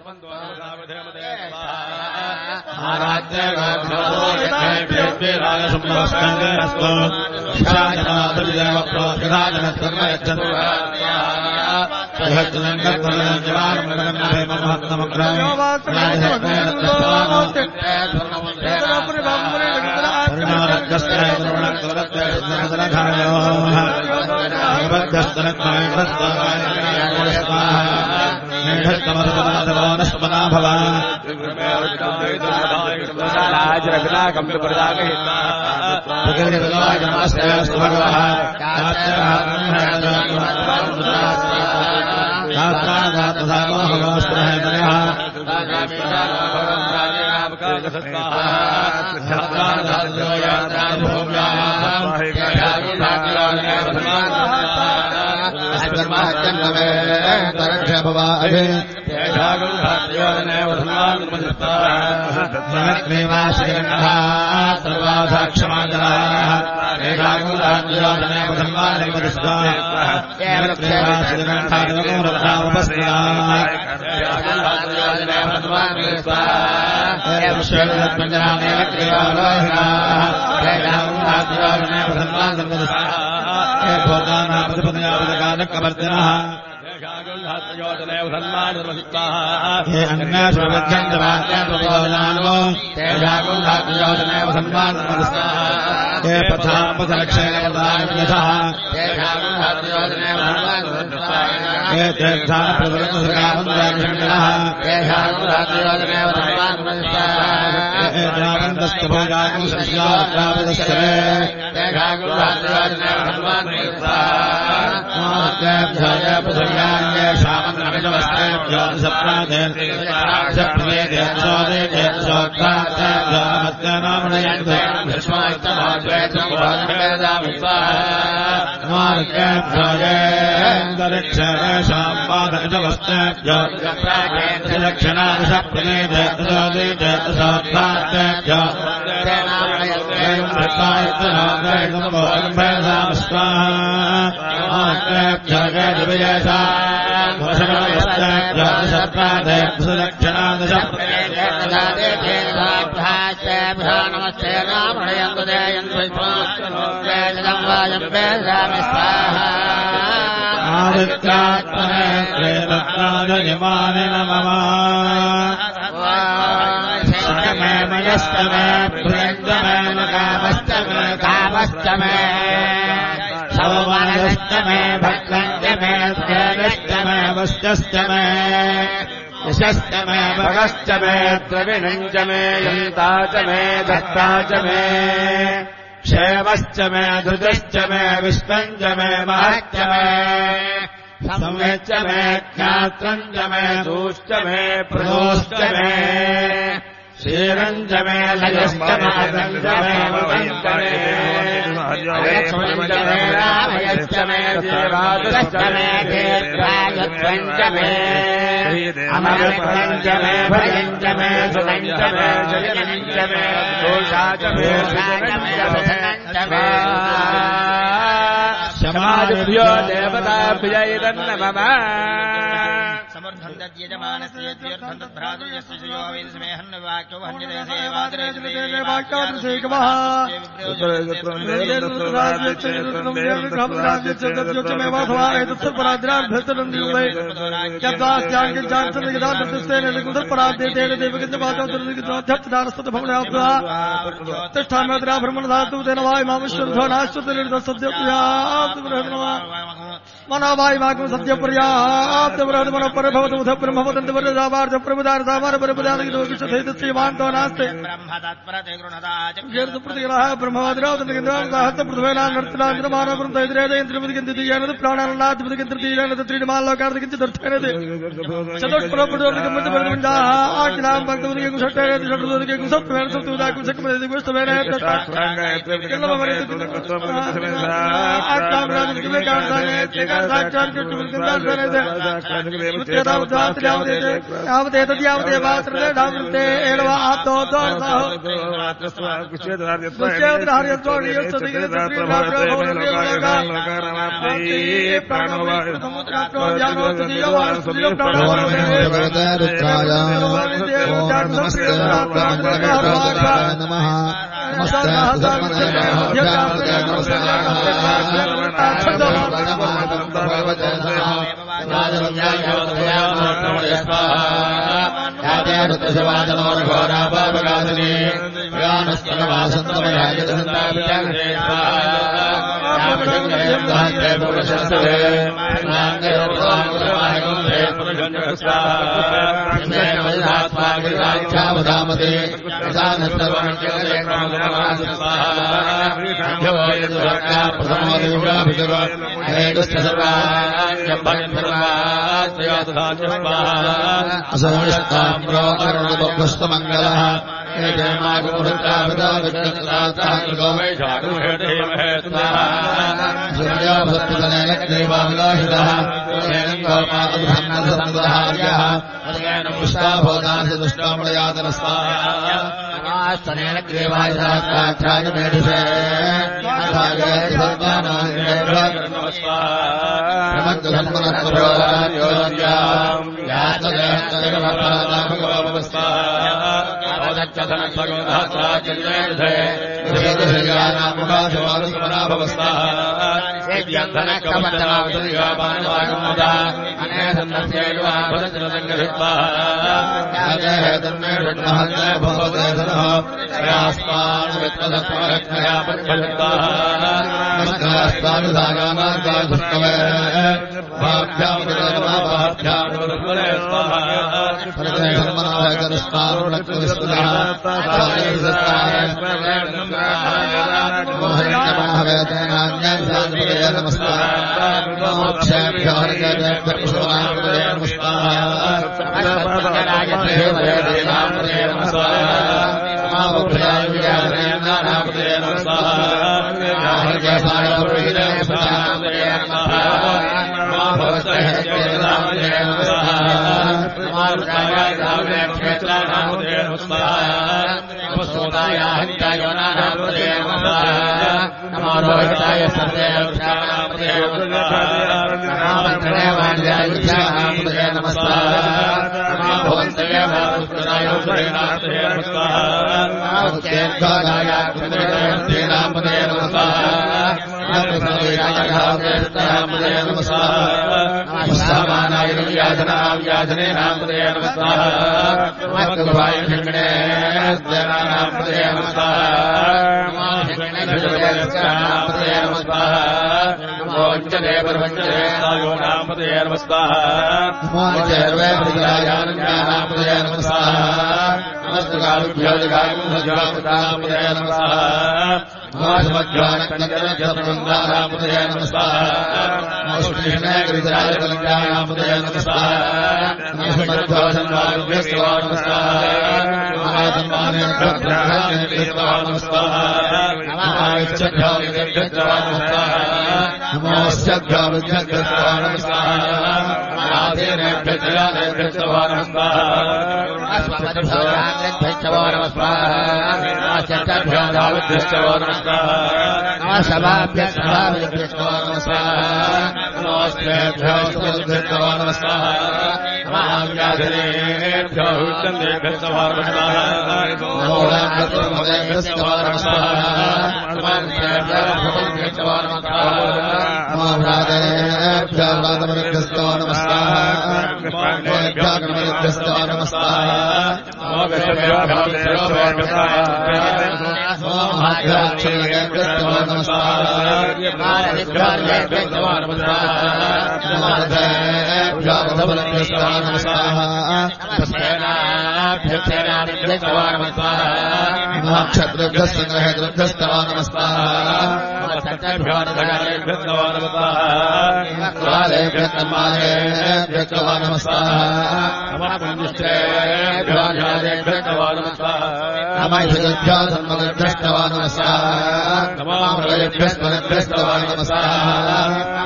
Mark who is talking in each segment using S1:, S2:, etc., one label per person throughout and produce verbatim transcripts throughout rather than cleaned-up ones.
S1: क्षेमश्च मे धृतिश्च मे विश्वञ्च मे महश्च मे संवेच्च मे ज्ञात्रञ्च मे दूश्च मे प्रदोश्च मे श्रीरञ्च मे लयश्च मातञ्च मे वञ्च मे अयच्छ्च मे रामयश्च मे देवादश्च मे दीर्घायुत्वञ्च मे अमरत्वञ्च मे भयञ्च मे सुतञ्च मे जयञ्च मे दोषाच मे शरणञ्च मे समाजभ्यो देवताभ्यैरन्नमः
S2: मनाभाई भागम सत्य पर्याप्त बृहद मन पर भवत उध ब्रह्मवदंत वरदावार्थ प्रभुदार दामार परपदान की दोष सहित श्रीमान तो नास्ते जर्द प्रतिग्रह ब्रह्मवद्राव तंत्रकेंद्रान हस्त पृथ्वीना नर्तनांद्र मानव ब्रह्म तैद्रेद इंद्रपति किंत दियानद प्राणानाथ पति किंत दियानद त्रिमान लोकार्थ किंत दर्थनेद चतुर्थ प्रभुदोर के मध्य बंदा आज्ञाम भक्तों के कुशटे षडदोर के कुसत वेर सब तुदा कुशक में दिवस वेरे केल्ला मरे आज्ञाम राज के कांताने సాక్షాత్ యావదేతద్యావదేవాత్రే ఏడవ ఆప్తో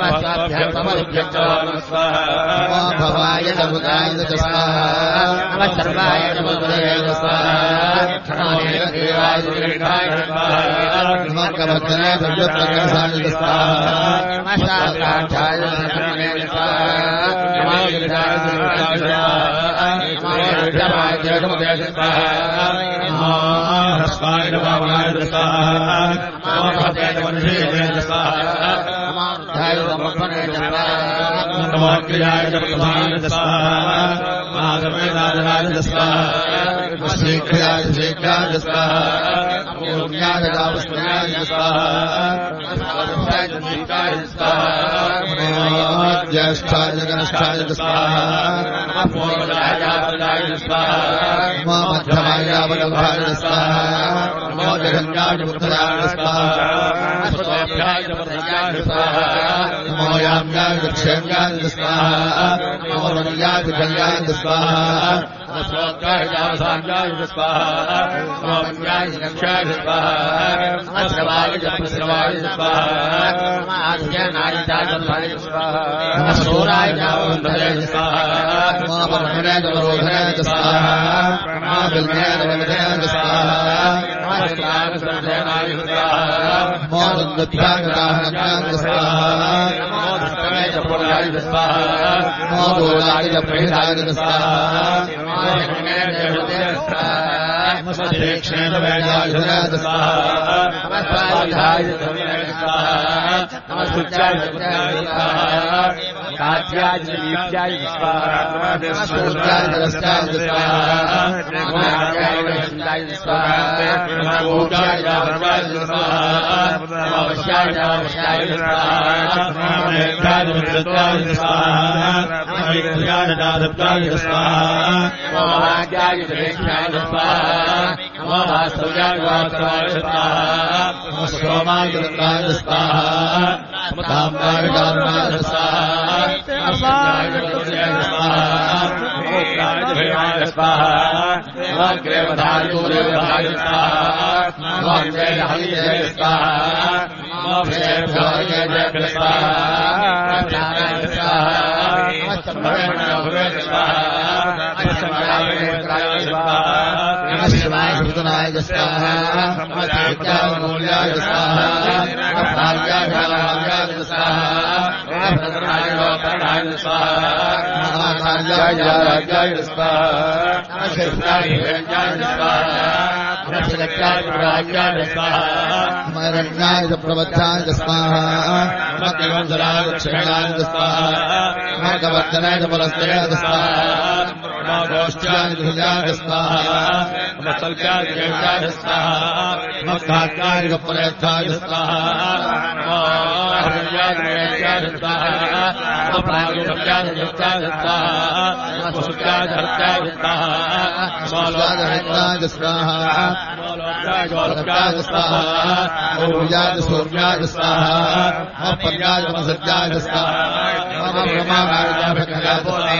S1: नमो भवाय नमुदाय स्वाहा नमः सर्वाय नमुदाय स्वाहा नमो देवाय देवाय स्वाहा नमः कवचने सर्वप्रकाशाय स्वाहा नमः साक्षाय नमः स्वाहा नमो गिरिजाय स्वाहा नमो देवाय देवाय स्वाहा नमो हस्ताय भवाय स्वाहा नमो भवाय नमः स्वाहा नमो ध्याय नमः नमो क्रियाय प्रधान स्वाहा माधवनारायण स्वाहा शीघ्राय शीघ्राय स्वाहा नमो ज्ञान दावस्याय स्वाहा नमो ज्येष्ठाय गणेशाय स्वाहा नमो राजाय स्वाहा नमो मध्यमाय वल्लभाय स्वाहा नमो जगन्नाथ पुत्राय स्वाहा नमो याम्याय दक्षिण्याय स्वाहा नमो रण्याय कल्याय स्वाहा नमस्कार जावसांगाय स्वाहा नमो ज्ञाय दक्षाय स्वाहा नमः श्रवाय जपश्रवाय स्वाहा नमः आद्यनाय जातवाय स्वाहा नमः सूराय जावंधय स्वाहा नमः परमणे दरोधय स्वाहा नमः बिल्मे दरोधय स्वाहा नमः शिवाय सर्वनाय स्वाहा नमो दुर्गाय स्वाहा नमो दुष्टमे जपराय स्वाहा नमो दोलाय जपहिराय स्वाहा नमस्ते वेदाय स्वाहा नमस्वाध्याय स्वाहा नमस्कृत्याय स्वाहा कात्याय दीप्त्याय स्वाहा नमस्कृत्याय दरस्याय स्वाहा नमस्कृत्याय स्वाहा नमोचाय भवाय स्वाहा नमस्याय नमस्याय स्वाहा नमस्याय नमस्याय स्वाहा नमस्याय दादत्याय स्वाहा नमोज्ञाय देशाय स्वाहा नमो वासव्याय वासवाय स्वाहा नमो सोमाय दत्ताय स्वाहा नमो कामाय कामाय स्वाहा नमो स्वाहा नमो प्राणभयाय स्वाहा नमो ग्रेवधाय देवधाय स्वाहा नमो जय स्वाहा नमो भय जय स्वाहा नमो स्वाहा नमो सर्वभय स्वाहा नमः शिवाय भूतनाय स्वाहा नमः देवताय मूल्याय स्वाहा नमः भाग्याय भाग्याय स्वाहा नमः भद्राय लोकाय स्वाहा नमः कार्याय राजाय स्वाहा नमः शिवाय हिरण्याय स्वाहा नमः शिवत्याय राजाय स्वाहा नमः रण्याय प्रवत्याय स्वाहा नमः केवलराय दक्षिणाय स्वाहा नमः कवर्तनाय पुरस्ताय स्वाहा नमो गोष्ठ्याय ध्वजाय स्वाहा नमो सल्क्याय जयकाय स्वाहा नमो कात्याय गपरेत्याय स्वाहा नमो हरण्याय जयकाय स्वाहा नमो प्राणोत्याय जयकाय स्वाहा नमो सुत्याय हरत्याय स्वाहा नमो लोकाय स्वाहा नमो लोकाय गोलोकाय स्वाहा नमो भुजाय सूर्याय स्वाहा नमो पर्याय सत्याय स्वाहा नमो ब्रह्माय भक्ताय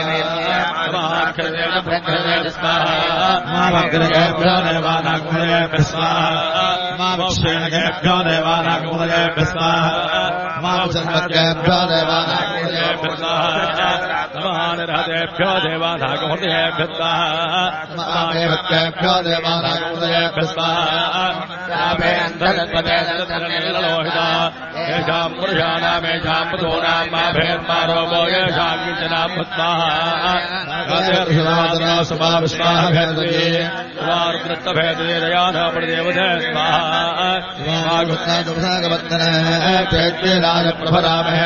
S1: स्वाहा मामग्रगभ्यो देवानाग्मये स्वाहा मामक्षेणगभ्यो देवानाग्मये स्वाहा मामचन्द्रगभ्यो देवानाग्मये स्वाहा नमोहरेभ्यो देवानाग्मये स्वाहा मामेभ्यो देवानाग्मये स्वाहा यामे अन्तरत्वते लोहिता येषां पुरुषाणामेषां मृतूनां माभेर्मारोपो येषां किञ्चनां स्वाहा स्वाहा प्रभरामहे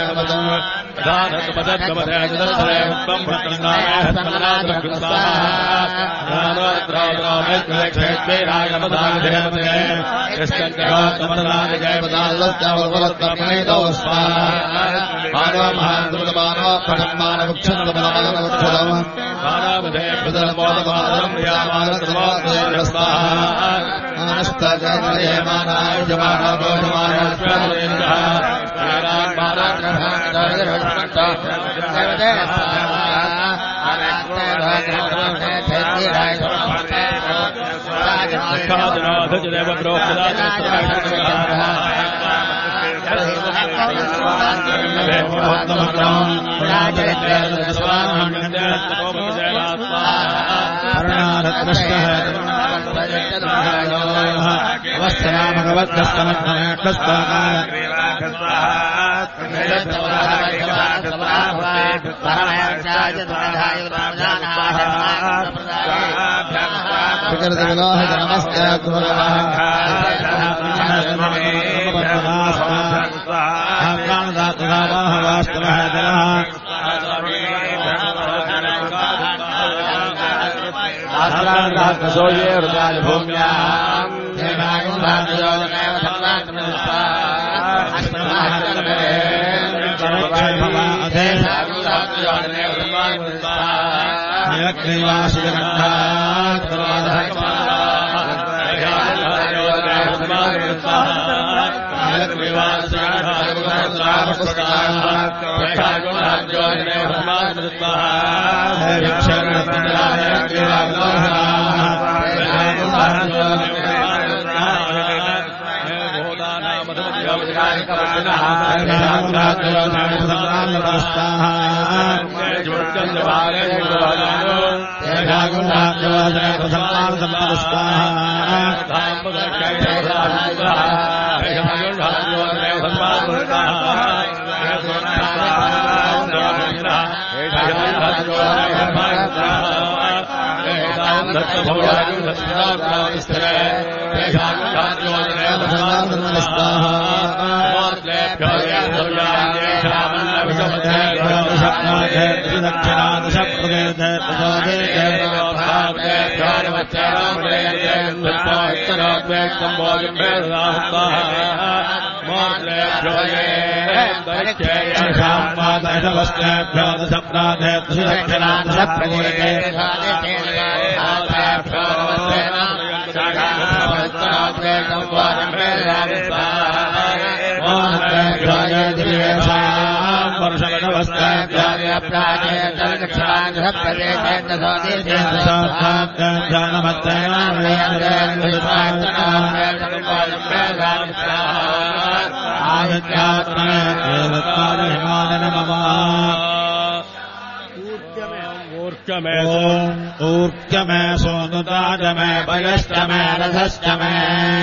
S1: ऊर्जमे सोनुताजमे भयश्चमे रथश्चमे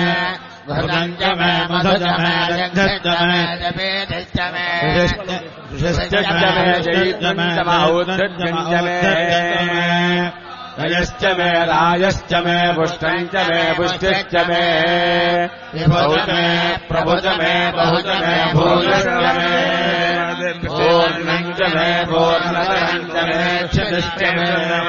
S1: भृगञ्चमे मधुजमे जघश्चमे जपेतश्चमे ऋषश्चमे जयितमौद्धज्ञमे रयश्च मे रायश्च मे पुष्टञ्च मे पुष्टिश्च मे विभुच मे प्रभुच मे बहुच मे भूयश्च मे पूर्णञ्च मे पूर्णतरञ्च मे क्षतिश्च मे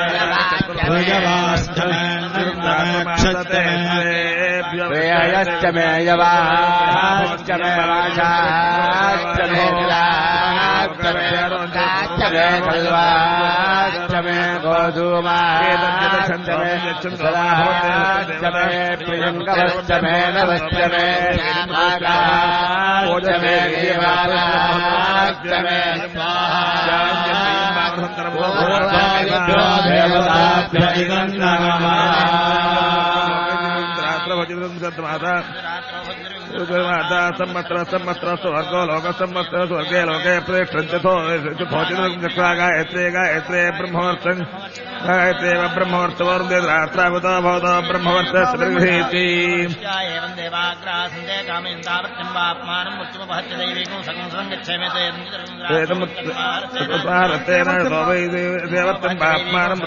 S1: भुजवाश्च मे निर्मक्षश्च मे प्रेयश्च मे यवाश्च मे वाशाश्च मे विराश्च मे रुद्राश्च मे खल्वाश्च मे गोधूमाश्च मे सुराश्च मे प्रियङ्कवश्च मे नवश्च मे आकाश्च मे देवाश्च मे देवताभ्य इदं नमः माता सम्मत्र सम्मत्र स्वर्गो लोक सम्मत्र स्वर्गे लोके प्रेक्षन्त्यथो चक्रा गायत्रे गायत्रे ब्रह्मवर्तं गायत्रे ब्रह्मवर्तवर्देद्रात्रावतो भवतो ब्रह्मवर्तस्पृगृहीति एवं देवाग्रासन्ते कामयन्तावत्यं वाप्मानं मृत्युमपहत्य दैवीकं सकं सङ्गच्छेमे तेन वै देवत्तं वाप्मानं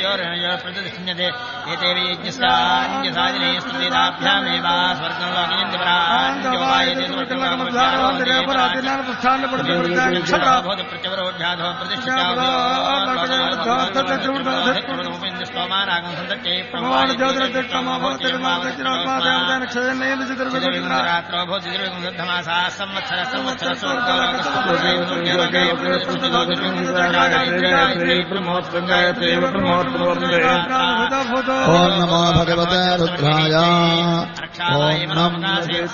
S1: प्रतिष्ठ्यते एते यज्ञसादिने स्तुतिदाभ्यामेव स्वर्गं लोकेन्द्रवराज्ञोपायतेन्द्रप्रतिष्ठानपतिष्ठिताभूतप्रत्यवरोध्याधो प्रतिष्ठिताभूतस्तोमानागं सन्तते रात्रो भूतिर्विधमासा संवत्सर संवत्सर
S3: ओम नमो भगवते रुद्राय ओम नमो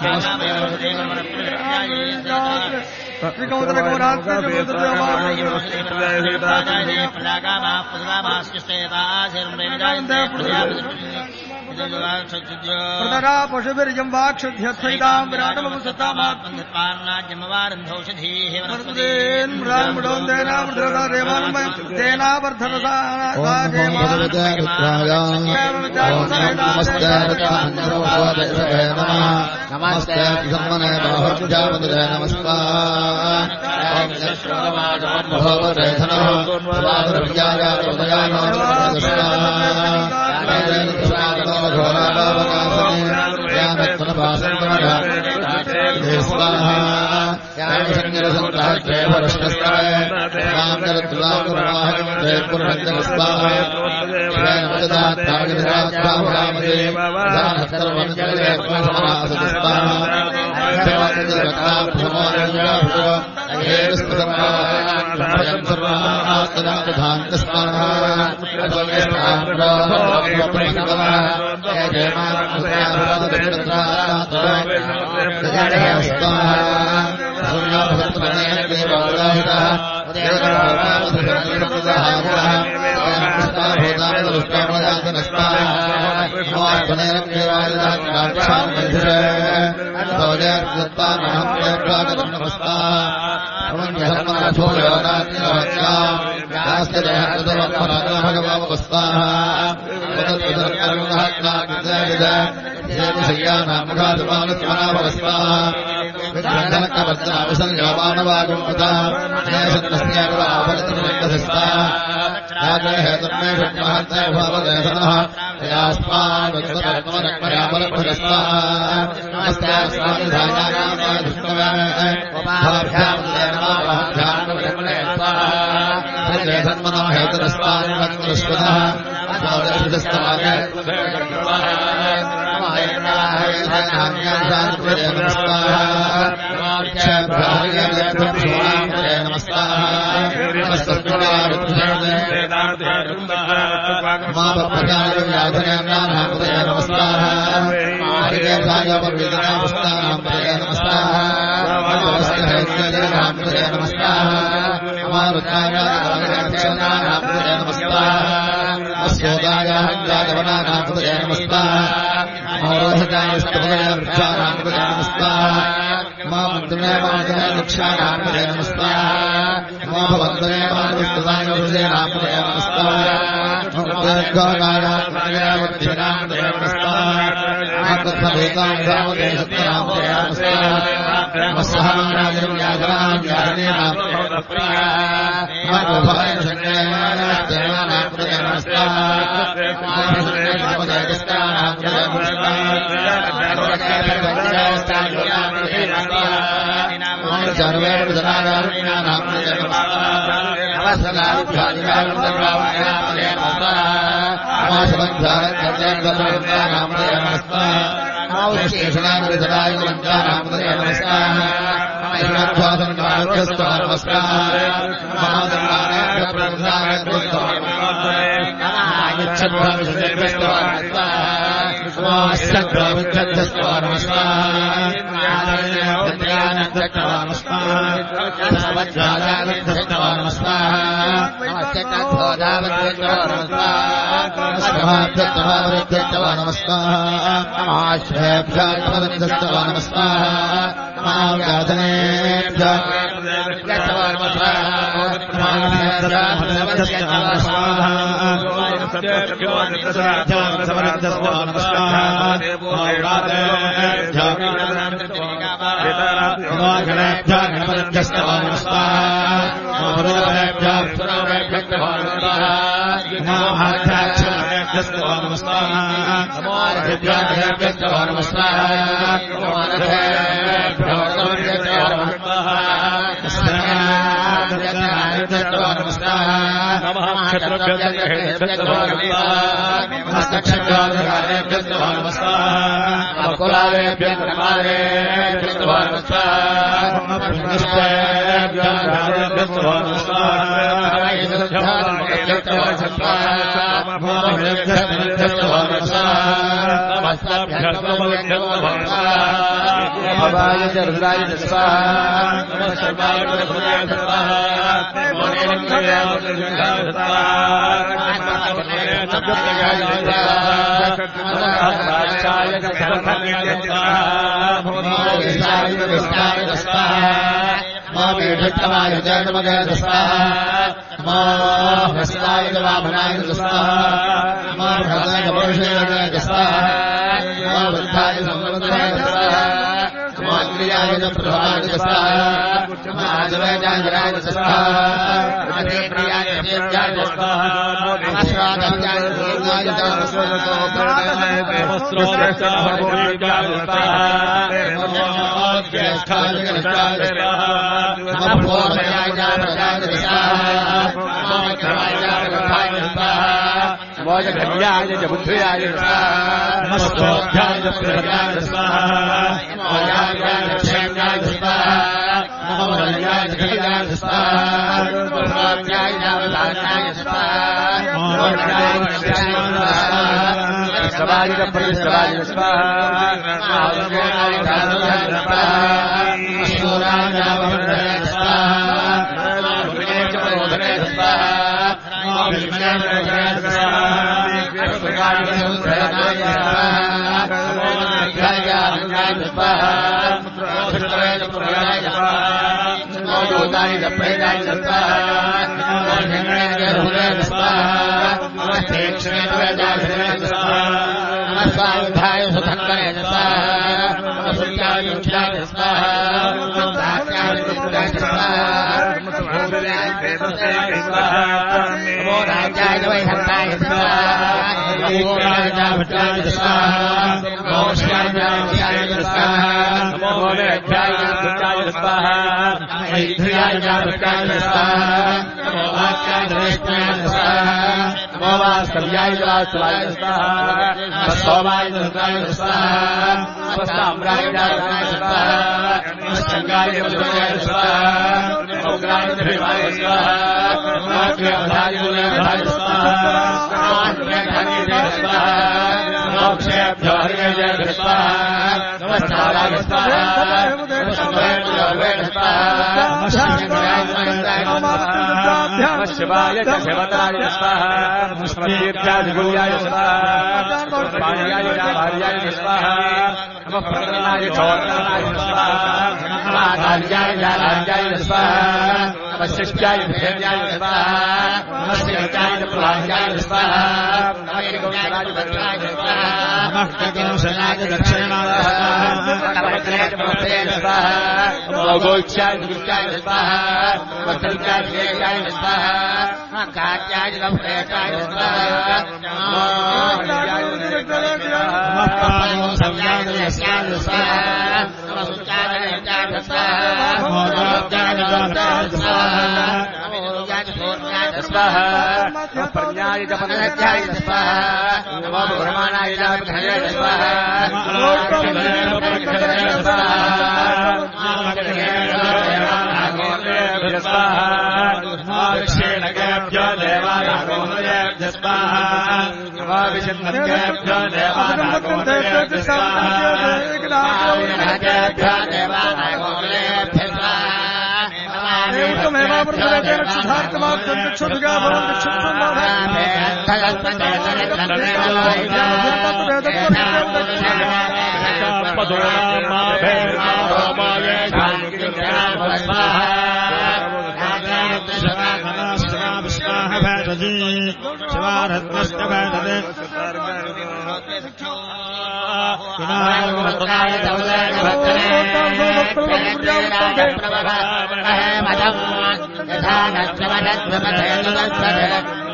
S2: प्रदरा पशुभिर्यं वाक्षुध्यत्सैदां
S3: नमस्ते ब्रह्मणे बाहुर्जावदे नमस्कार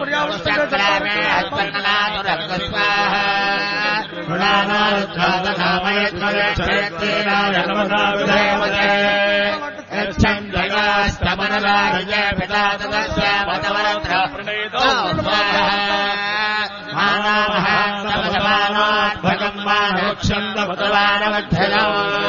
S1: సంగ్రామే అస్పన్ననాదురస్వాహ స్తమనరాజే పితాదస్య మతవరత్ర మానామహాత్మగం మానోక్షందవతవానవద్ధలో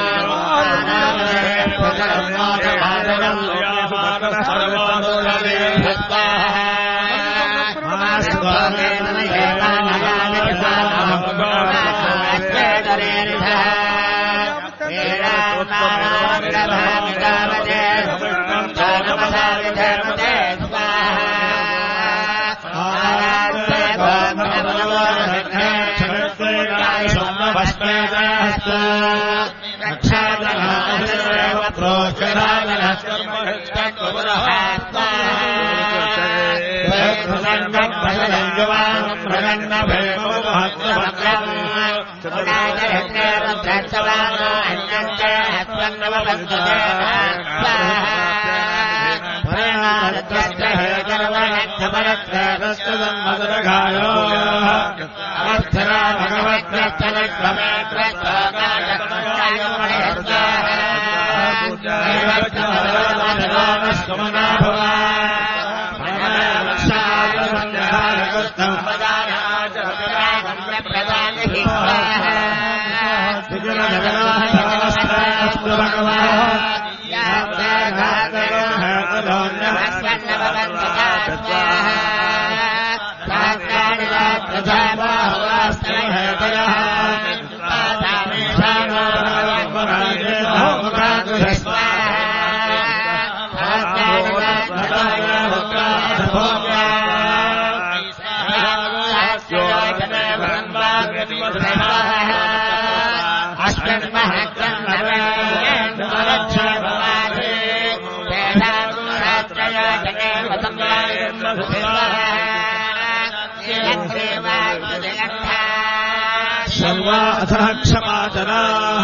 S4: క్షమాచరాః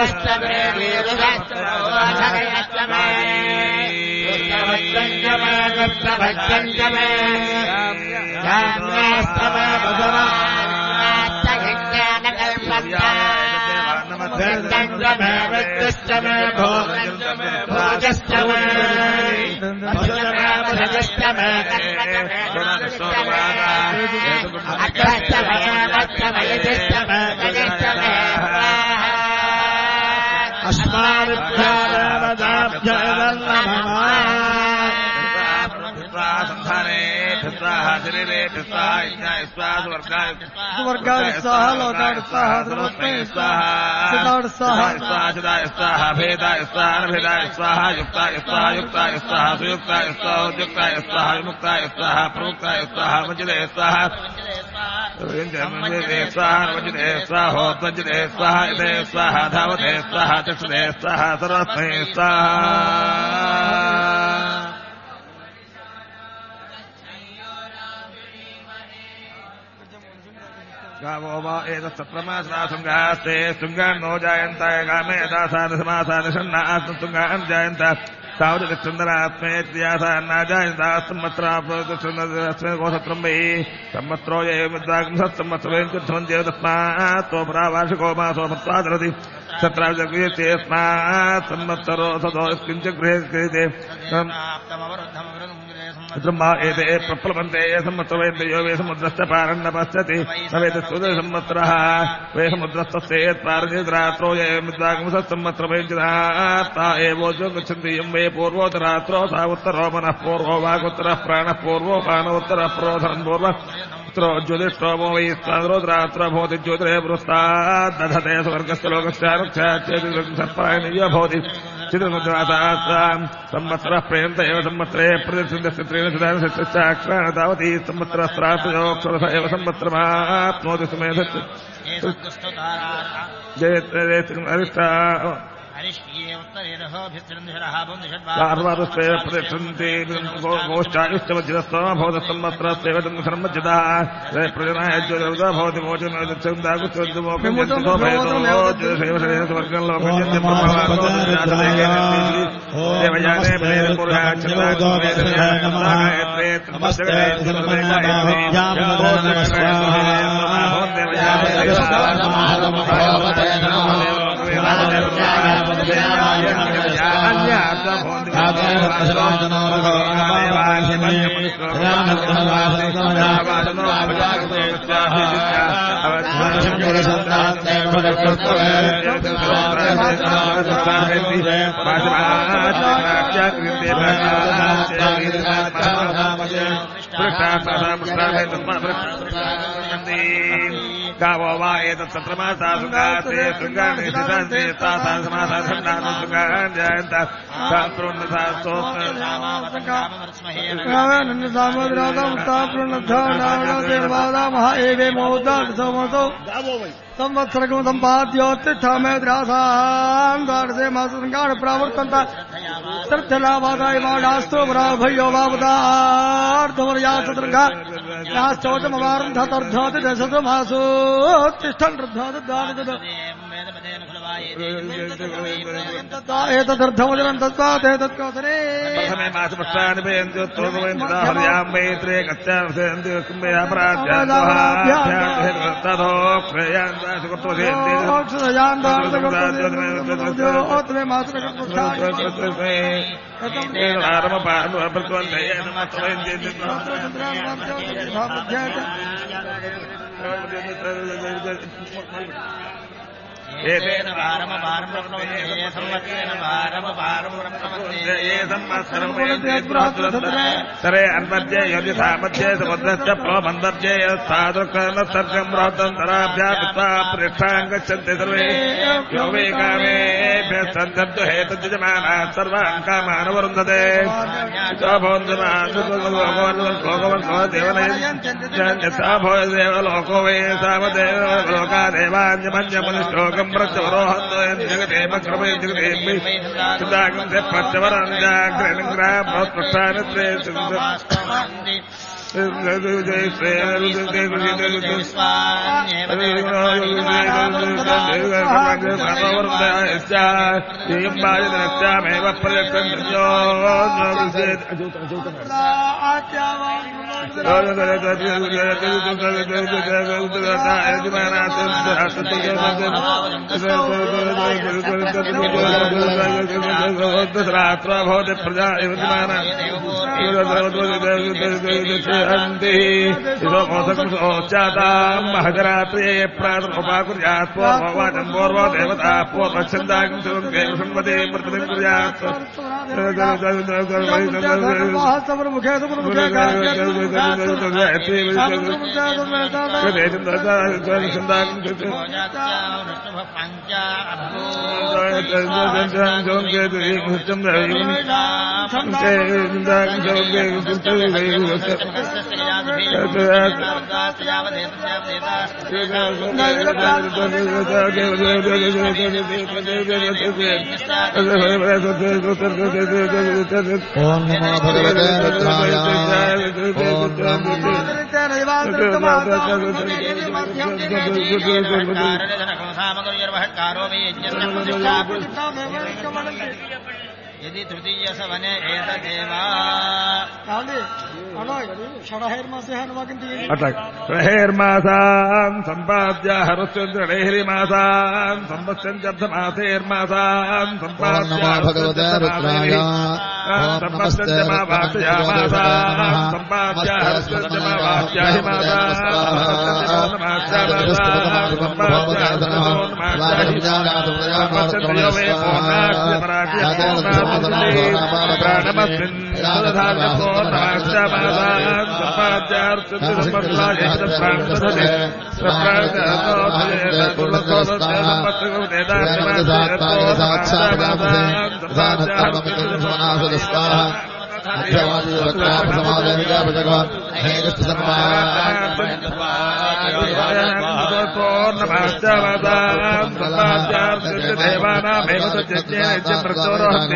S1: स्तवे वीरुदस्तमे गुप्तभक्तञ्जमे गुप्तभक्तञ्जमे जाम्यास्तमे भगवान्नात्तयज्ञानकल्पत्ता भक्तञ्जमे वृत्तस्तमे भोजस्तमे भोजमे भोजस्तमे अक्षस्तमे अक्षस्तमे यजस्तमे यजस्तमे
S4: संधाने स्वाह शरीरे स्वाह इच्छा स्वाह स्वर्गाय
S2: स्वर्गाय स्वाहा लोकाय स्वाहा सर्वस्मै स्वाहा चिदाय स्वाहा
S4: स्वाह चिदाय स्वाहा भेदाय स्वाहा भेदाय स्वाहा युक्ताय स्वाहा युक्ताय स्वाहा सुयुक्ताय स्वाहा युक्ताय स्वाहा विमुक्ताय स्वाहा प्रमुक्ताय स्वाहा वज्रे स्वाहा वज्रे स्वाहा वज्रे स्वाहा वज्रे स्वाहा इदे स्वाहा धावते स्वाहा चक्षुरे स्वाहा सर्वस्मै स्वाहा गावो वा एतत्सप्रमाश्रासुङ्गास्ते शृङ्गान्नो जायन्त गामे दासादसमासादशन्नास्तुङ्गान् जायन्त तावदृच्छन्दरात्मेत्यासान्ना जायन्तास्तम्मत्रास्मे गोसत्रं वै सम्मत्रो ये मुद्रागंसत्सम्मत्सवेञ्चुध्वन्त्येव तस्मात् त्वपरावार्षिको मासो मत्वादरति सत्राविजगृह्यस्मात् सम्मत्सरो सदो किञ्च गृहे क्रियते ब्रह्मा एते प्रप्लवन्ते ये सम्मत्सवेन्द्र यो वे समुद्रश्च पारन्न पश्यति न वेदस्तुते सम्मत्रः वे समुद्रस्तस्येत्पारनिद्रात्रो ये मुद्रागंसत्सम्मत्रवेञ्चदात्ता एवोजो गच्छन्ति यं वे पूर्वोत्तरात्रो सा उत्तरो मनः पूर्वो वागुत्तरः प्राणः पूर्वो पानोत्तरः प्रोधरन् पूर्वः ज्योतिष्ठोमो वै स्ताद्रोद्रात्र भवति ज्योतिरे पुरस्तात् दधते स्वर्गस्य लोकस्यानुक्षाच्चेतिर्सर्पायनीयो भवति चित्रमुद्रासाम् संवत्सरः पर्यन्त एव संवत्सरे प्रतिष्ठितस्य त्रीणि शतानि तावती संवत्सरस्त्रात्रयोऽक्षरः एव संवत्सरमाप्नोति सुमेधस्य अरिष्टा कार्वादस्ते प्रतिष्ठन्ति गोष्ठायुश्चमज्जितस्तमः भवतसंवत्सरस्यैव धर्मज्जितः प्रजनाय ज्योतिर्वृतः भवति मोचनागुच्छन्दागुच्छोद्यमोक्षेव गावो वा एतत्सत्रमासा सुगास्ते शृङ्गानि सिद्धान्ते तासा समासा खण्डानि शृङ्गान् जायन्त
S2: संवत्सरकं सम्पाद्योत्तिष्ठामेद्रासान् द्वादशे माससङ्गानि प्रावर्तन्त तर्चलावादाय माडास्तो भयो वावदार्धवर्यासदृङ्गा याश्चोचमवारन्धतर्धोति दशसु मासोत्तिष्ठन् रद्धादद्वादद एतदर्थमजनं तस्मात् एतत्कौसरे
S4: प्रथमे मासपुष्टानि भेन्द्योत्तोर्वेन्द्राहर्यां मैत्रे
S1: एतेन भारम भारम प्रप्नवते ये संवत्सरेण भारम भारम प्रप्नवते ये संवत्सरं तरे अन्मध्ये यदि सामध्ये समुद्रश्च प्लवन्मध्ये यत्साधुकर्म सर्गं बृहदन्तराभ्यां वित्वा पृष्ठां गच्छन्ति सर्वे यो वे कामेभ्यः सन्तन्तु हेतुर्यजमानाः सर्वान् कामान् वरुन्धते यथा भोजदेव लोको वे सामदेव लोकादेवान्यमन्यमनुष्योकम् प्रत्यवरोहन्देव क्रमे जगदेव सुदागं से प्रत्यवरं जाग्रहणं ग्राम बहुत प्रस्थान
S4: రాత్రభవతి ప్రజా మహజరాత్రే ప్రాతరుపాకుర్యాత్ పూర్వవాచం పూర్వో దేవతా పూర్వఛందాం శృణ్వతే మృతం కుర్యాత్
S3: ఓం నమో భగవతే రుద్రాయ
S1: यदि तृतीय सवने एतदेवा
S4: षडहैर्मासान् सम्पाद्य हरश्चन्द्रहेरिमासान् संवत्सरञ्चर्धमासेर्मासान् सम्पाद्य
S3: भगवते रुद्राय
S4: संवत्सरञ्चमावाप्यमासान् सम्पाद्य हरश्चन्द्रमावाप्याहिमासान् प्राणमस्मिन् सदधार्यपूर्णमाक्षमादान् सम्पाद्यार्चन्द्रसम्पत्लायेत प्राणदधते देवानामेव तज्ञेन प्रचोरहन्ति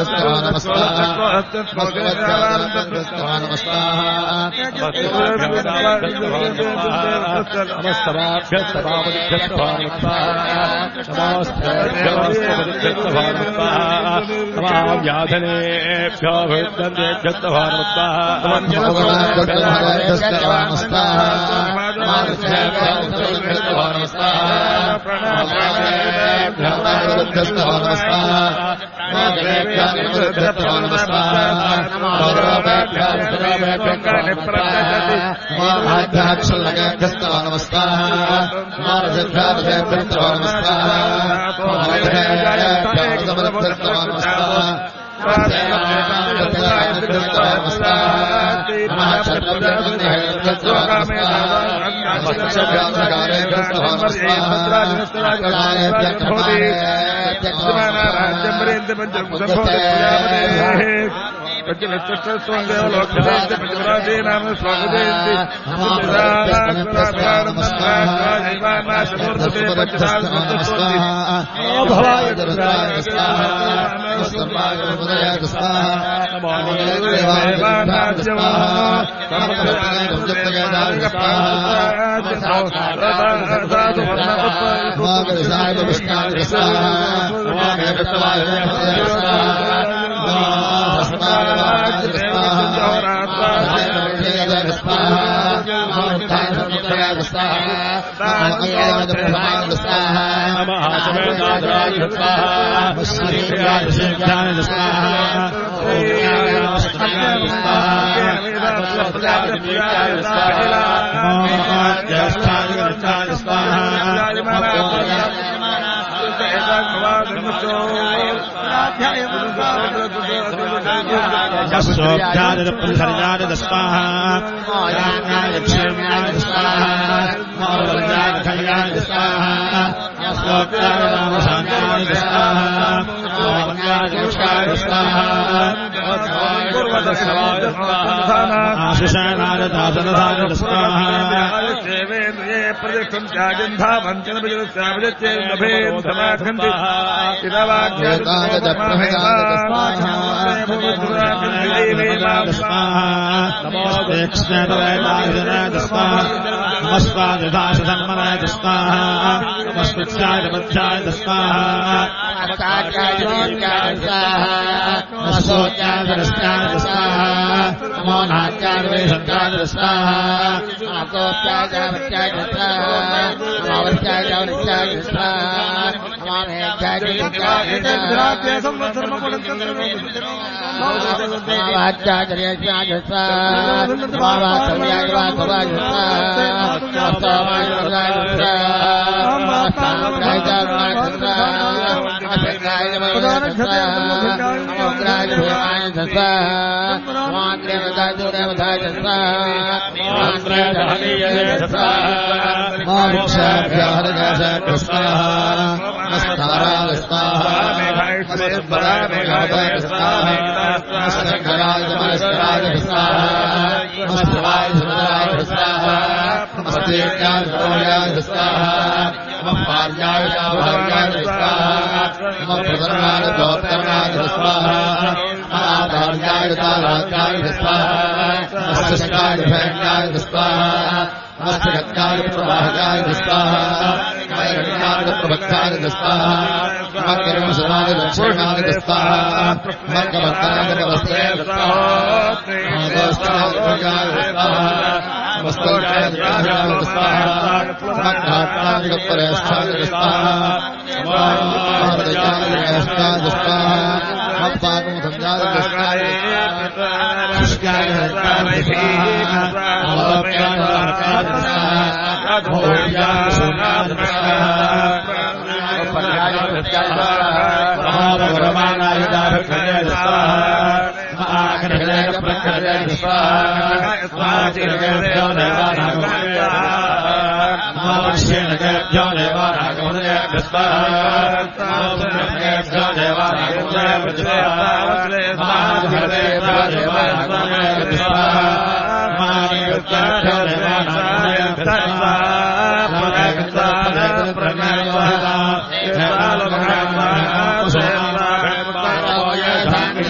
S1: Prana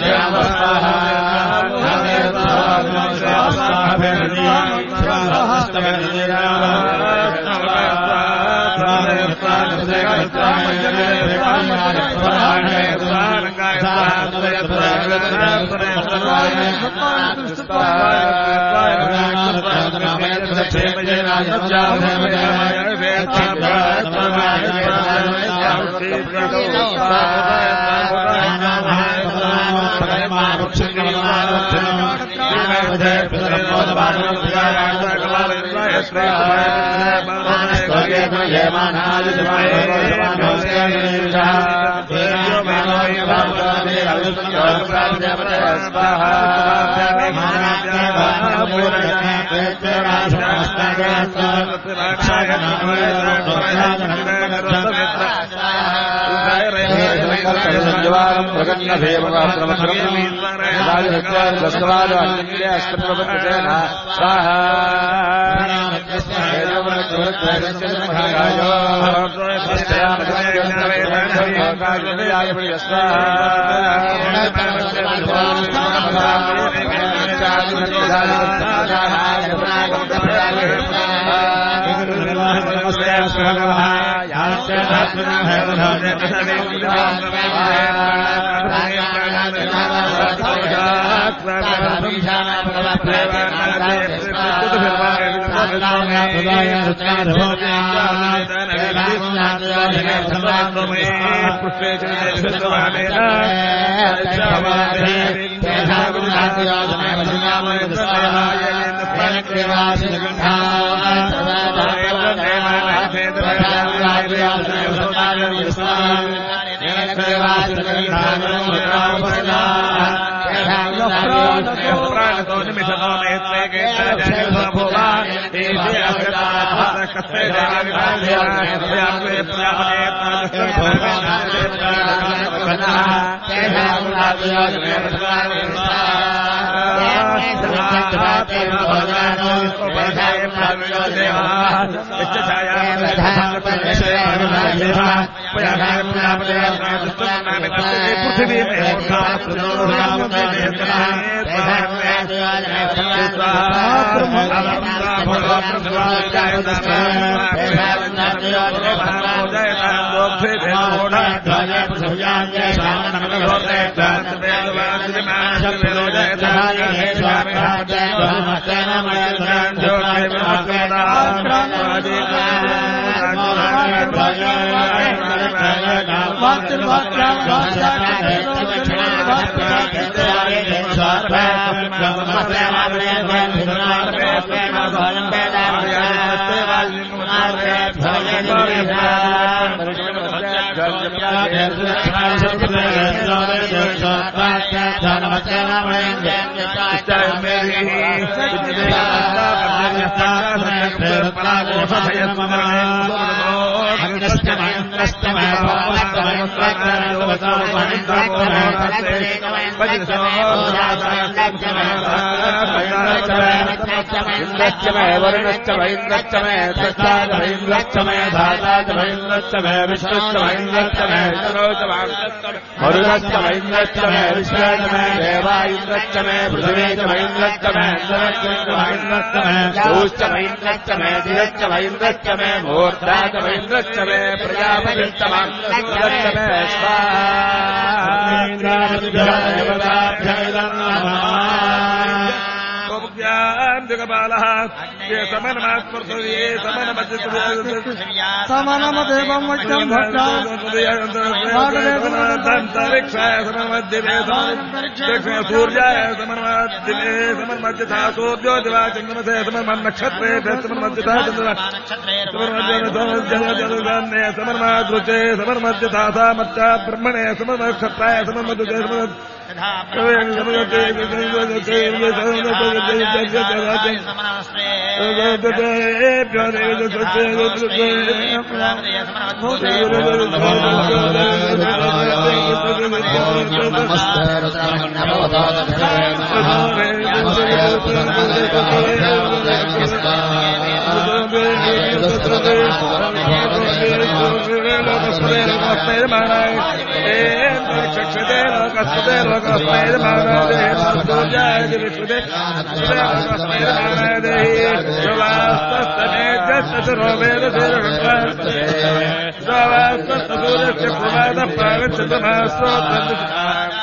S4: ब्रह्मणे समर्क्षत्राय समर्मध्य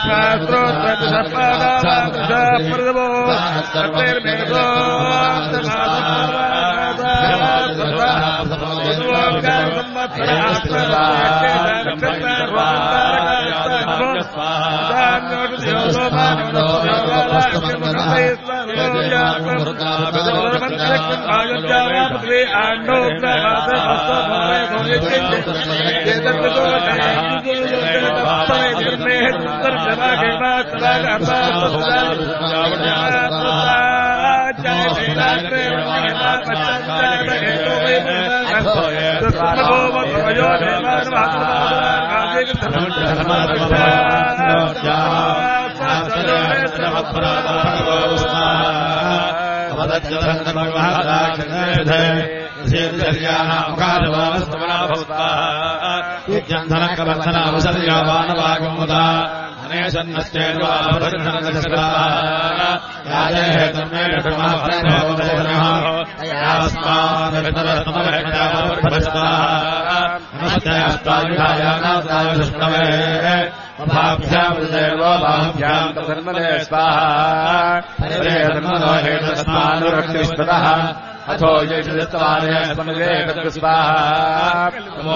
S1: अथो यशस्वारे स्वाहा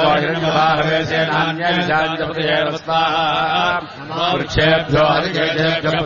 S1: वृक्षेभ्यो अधिकेभ्यो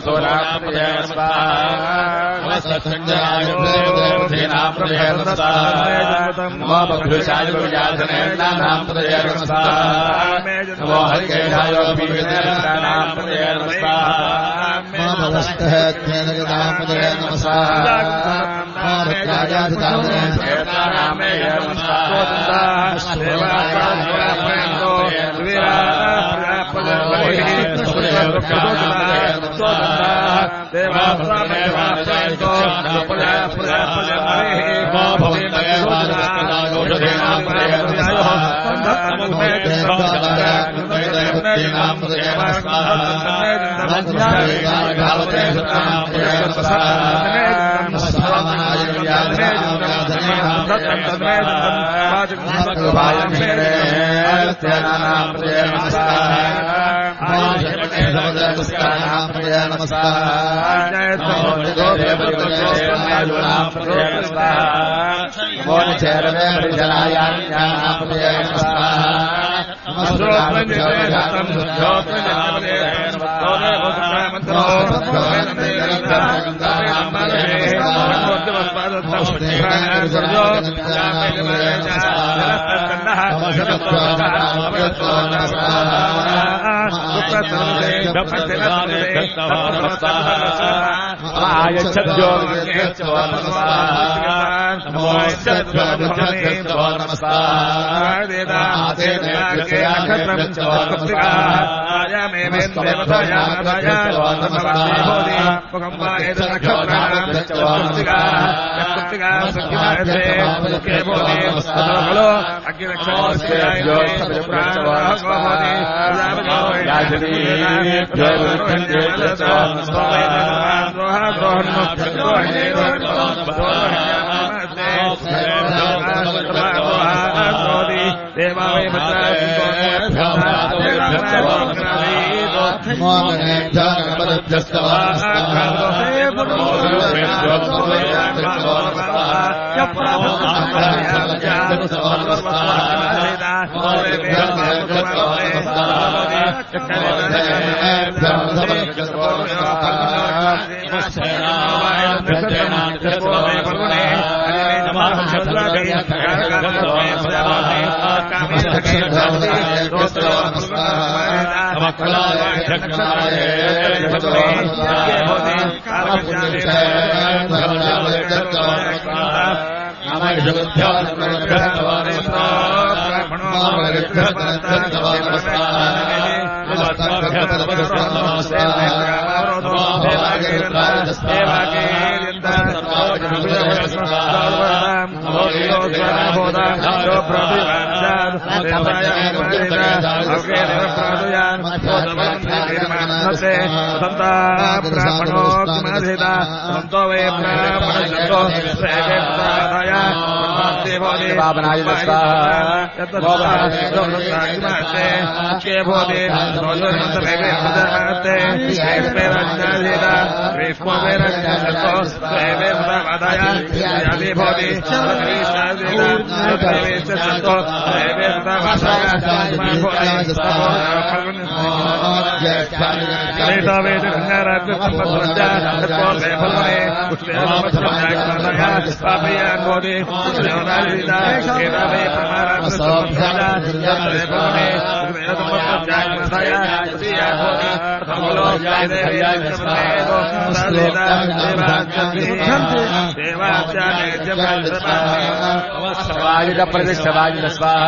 S1: प्रतिष्ठवाजित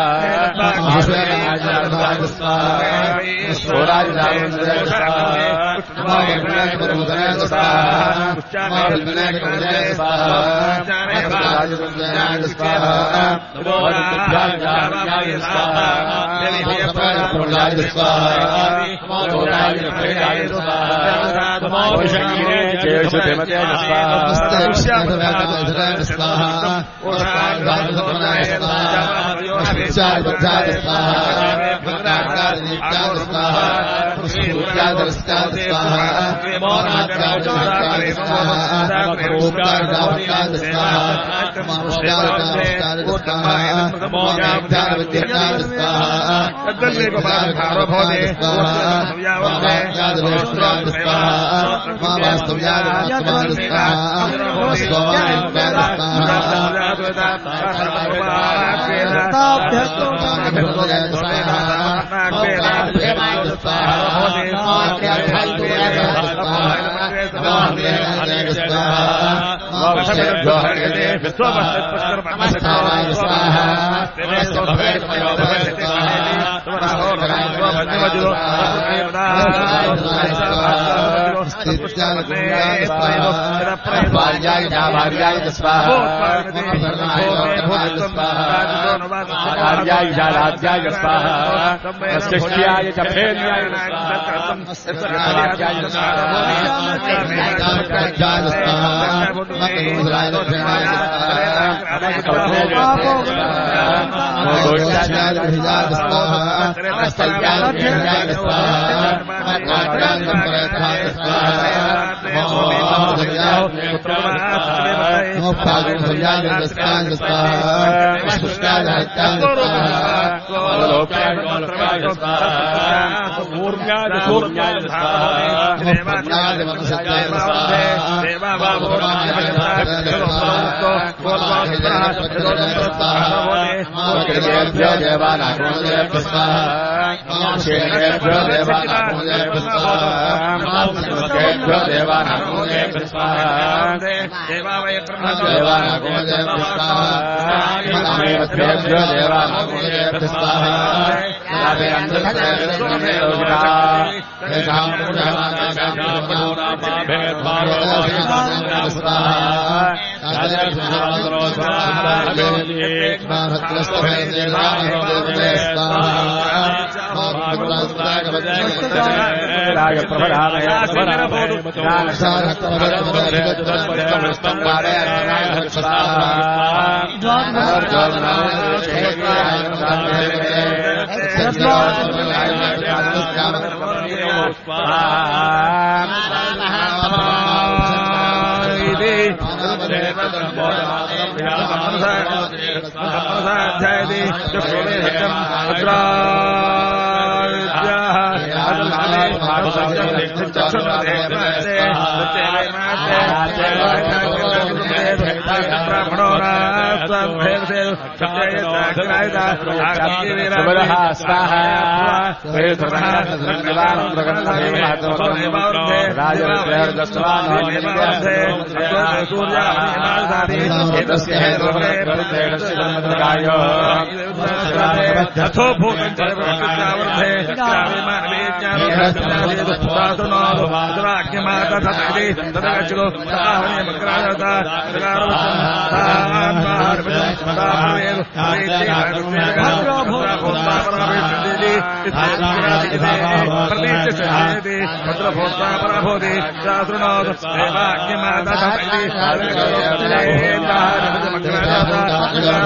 S1: स्वाहा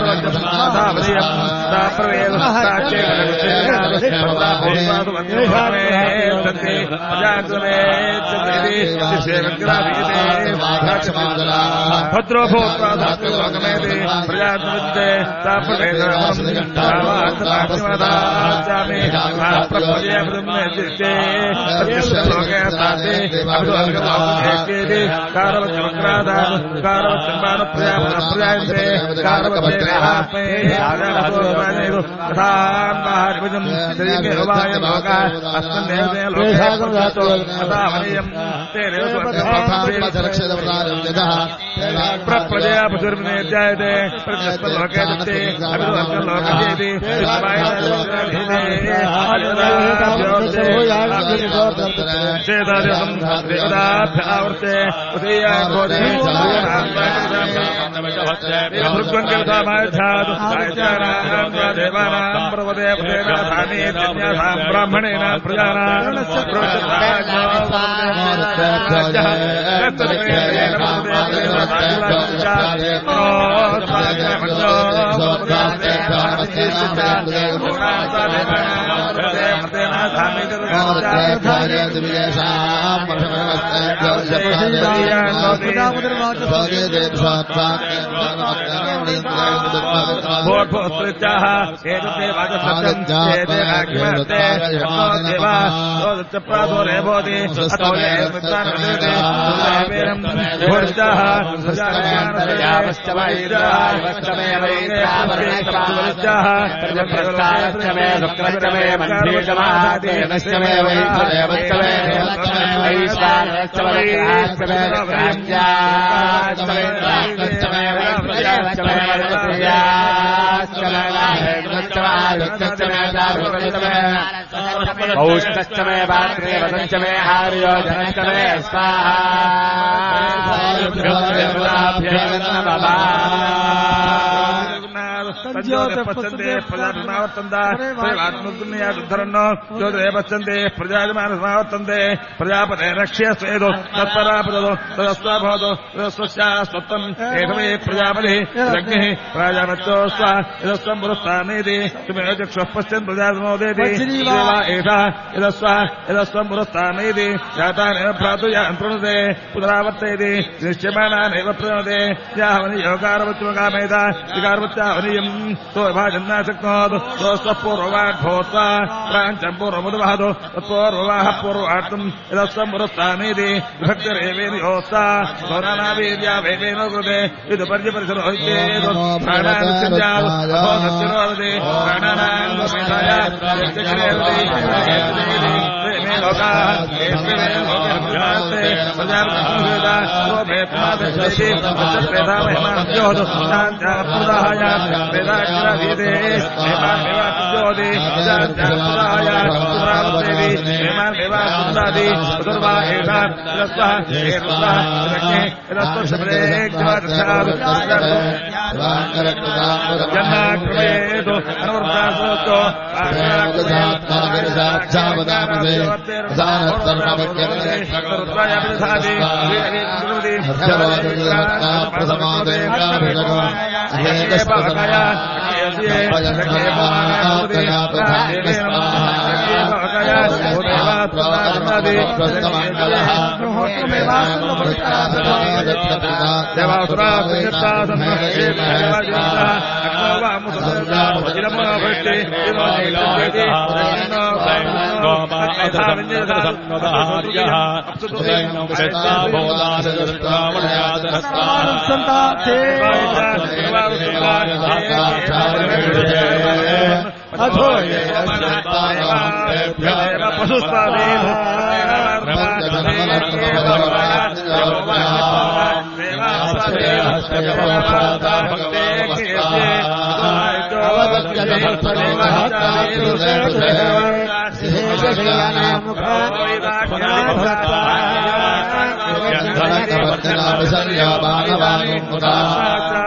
S2: Hare
S4: भद्रो भूत्वामेति प्रजाते प्रजया पुरुर्मे जायते प्रजस्पलोके दत्ते अभिलोकलोकजेति चेतादिवं देवताभ्यावर्ते उदया गोदे भृग्वङ्करतामाध्यात् आचाराणां देवानां प्रवदे प्रदेनाथानि यज्ञासां ब्राह्मणेन प्रजानां औष्टमे पात्रे वदञ्चमे हार्यो जनश्चमे स्वाहा पश्यन्ते प्रजात्मकुन्याधरन्नो ज्योतिरे पश्यन्ते प्रजाजमानसमावर्तन्ते प्रजापते रक्ष्य स्वेदो तत्परापदो तदस्वा भवतो तदस्वस्या स्वत्तम् एषमे प्रजापतिः रज्ञिः प्राजापत्यो स्वा यदस्वम् पुरस्तानेति तुमेव चक्षुः पश्यन् प्रजातमोदेति देवा एषा यदस्वा यदस्वम् पुरस्तानेति जातानेव भ्रातुयान् प्रणुते पुनरावर्तयति निश्चयमानानेव प्रणुते यावनि योगारवत्युमकामेता विकारवत्यावनियम् तो विभाजन्ना शक्नोतु तो स्वपूर्ववाट् भूत्वा प्राञ्चम् पूर्वमुदवहतु तत्पूर्ववाह पूर्वाट्तम् यदस्वम् पुरस्तानेति विभक्तिरेवेन योस्ता सौरानावीर्या वेवेन कृते विदुपर्यपरिसरोहित्येतु प्राणान् चिन्त्यात् अभो सत्यरोदति प्राणानाम् मेधाया मे लोकाः एष्मे लोके प्रजापतिः तो भेत्मादशि प्रेतामहिमाद्योतु शान्त्यापुदाय वेदाग्रवीदे हेमान्मेवाद्योति शान्त्यापुदाय सुरावदेवी हेमान्मेवाद्यादि सुदुर्वा एषा रस्वः एषः रज्ञे रस्वशब्दे ज्वादशाद् जन्नाक्रमेतु अनुवर्तासोतो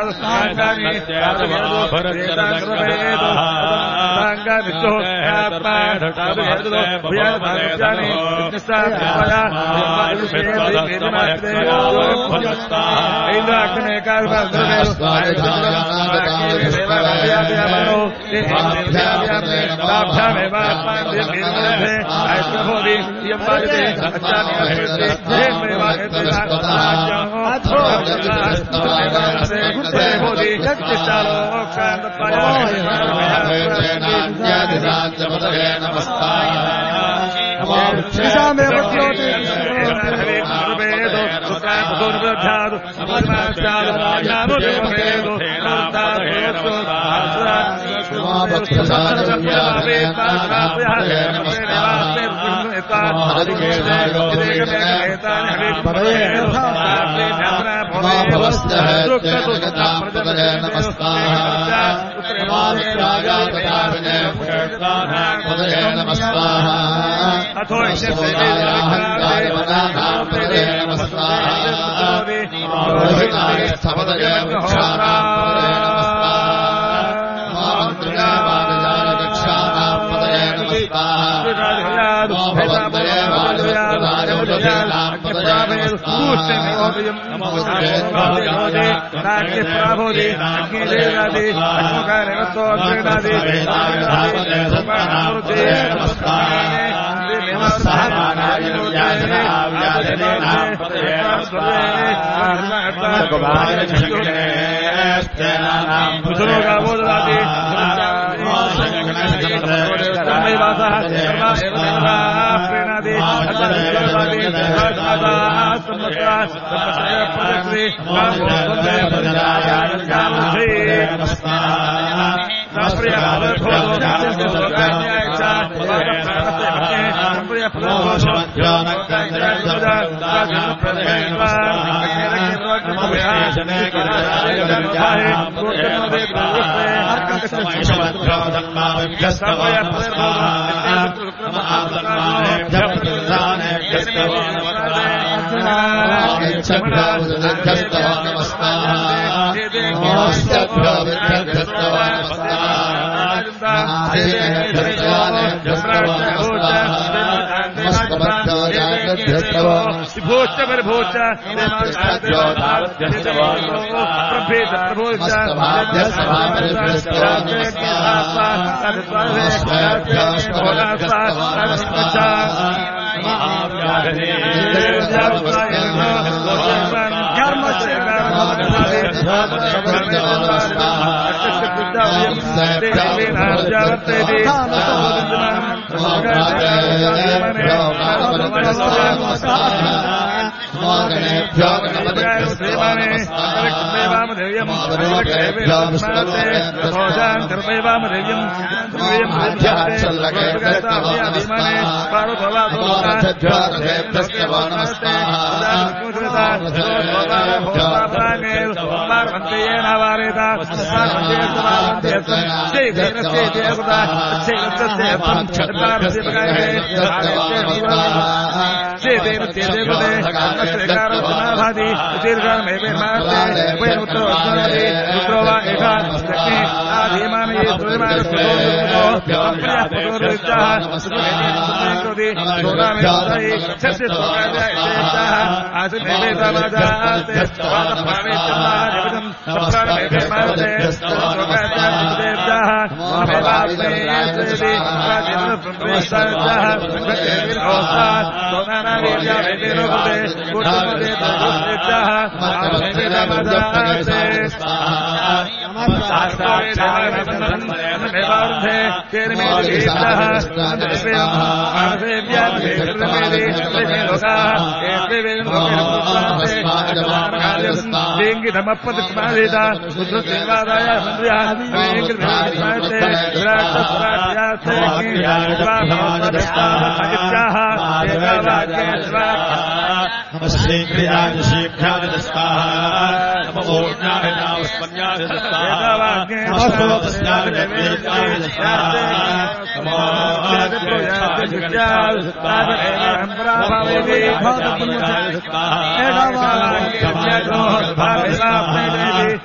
S2: Bhagavad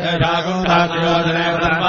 S3: యోజనే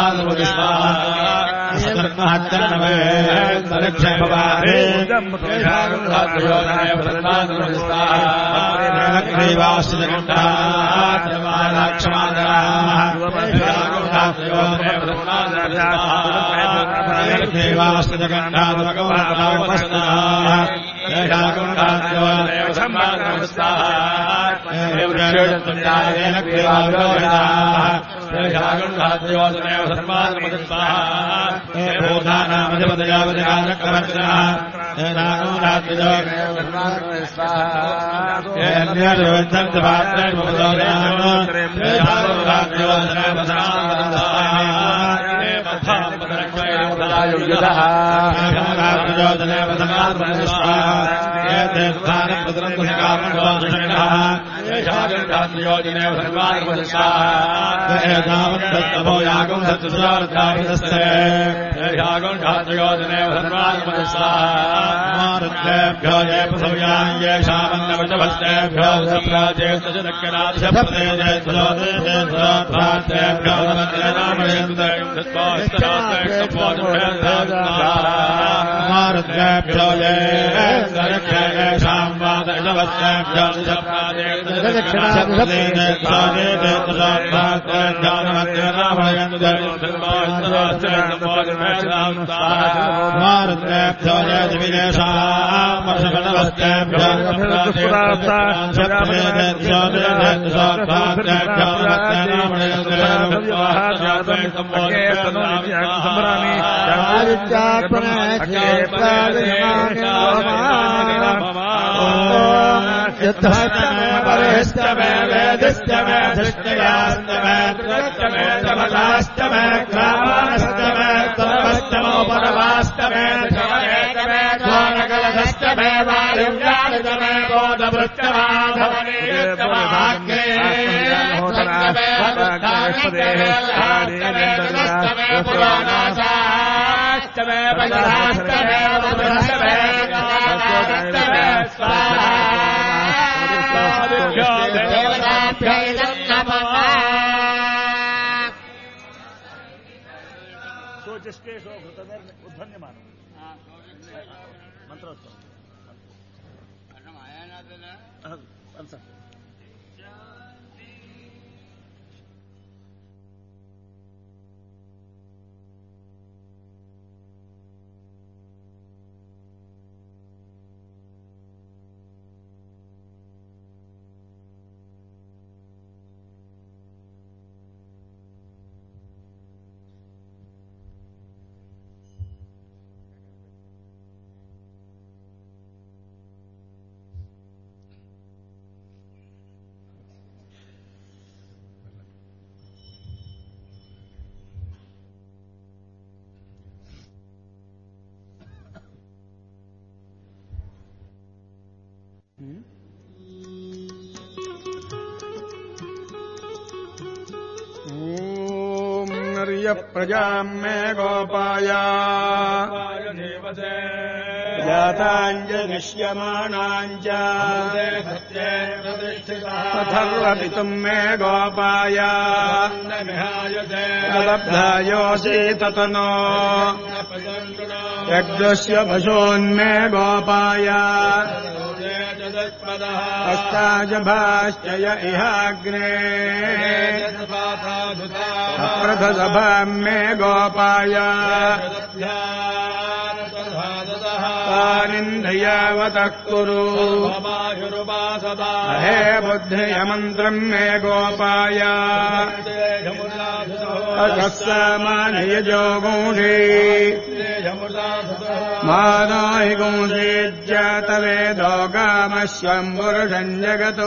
S1: प्रजाम् मे गोपाय जाताञ्जनिष्यमाणाम् च अथर्वपितुम् मे गोपाय लब्धायोऽसि ततनो यज्ञस्य पशून्मे गोपाय अस्ताजभाश्चय इहाग्ने अप्रथसभाम् मे गोपाय निन्दयावतः कुरु हे बुद्धियमन्त्रम् मे गोपाय अकस्सामानयजो गुंषे मानाहि गुंषेज्जातवेदो गामश्वम् पुरुषम् जगतो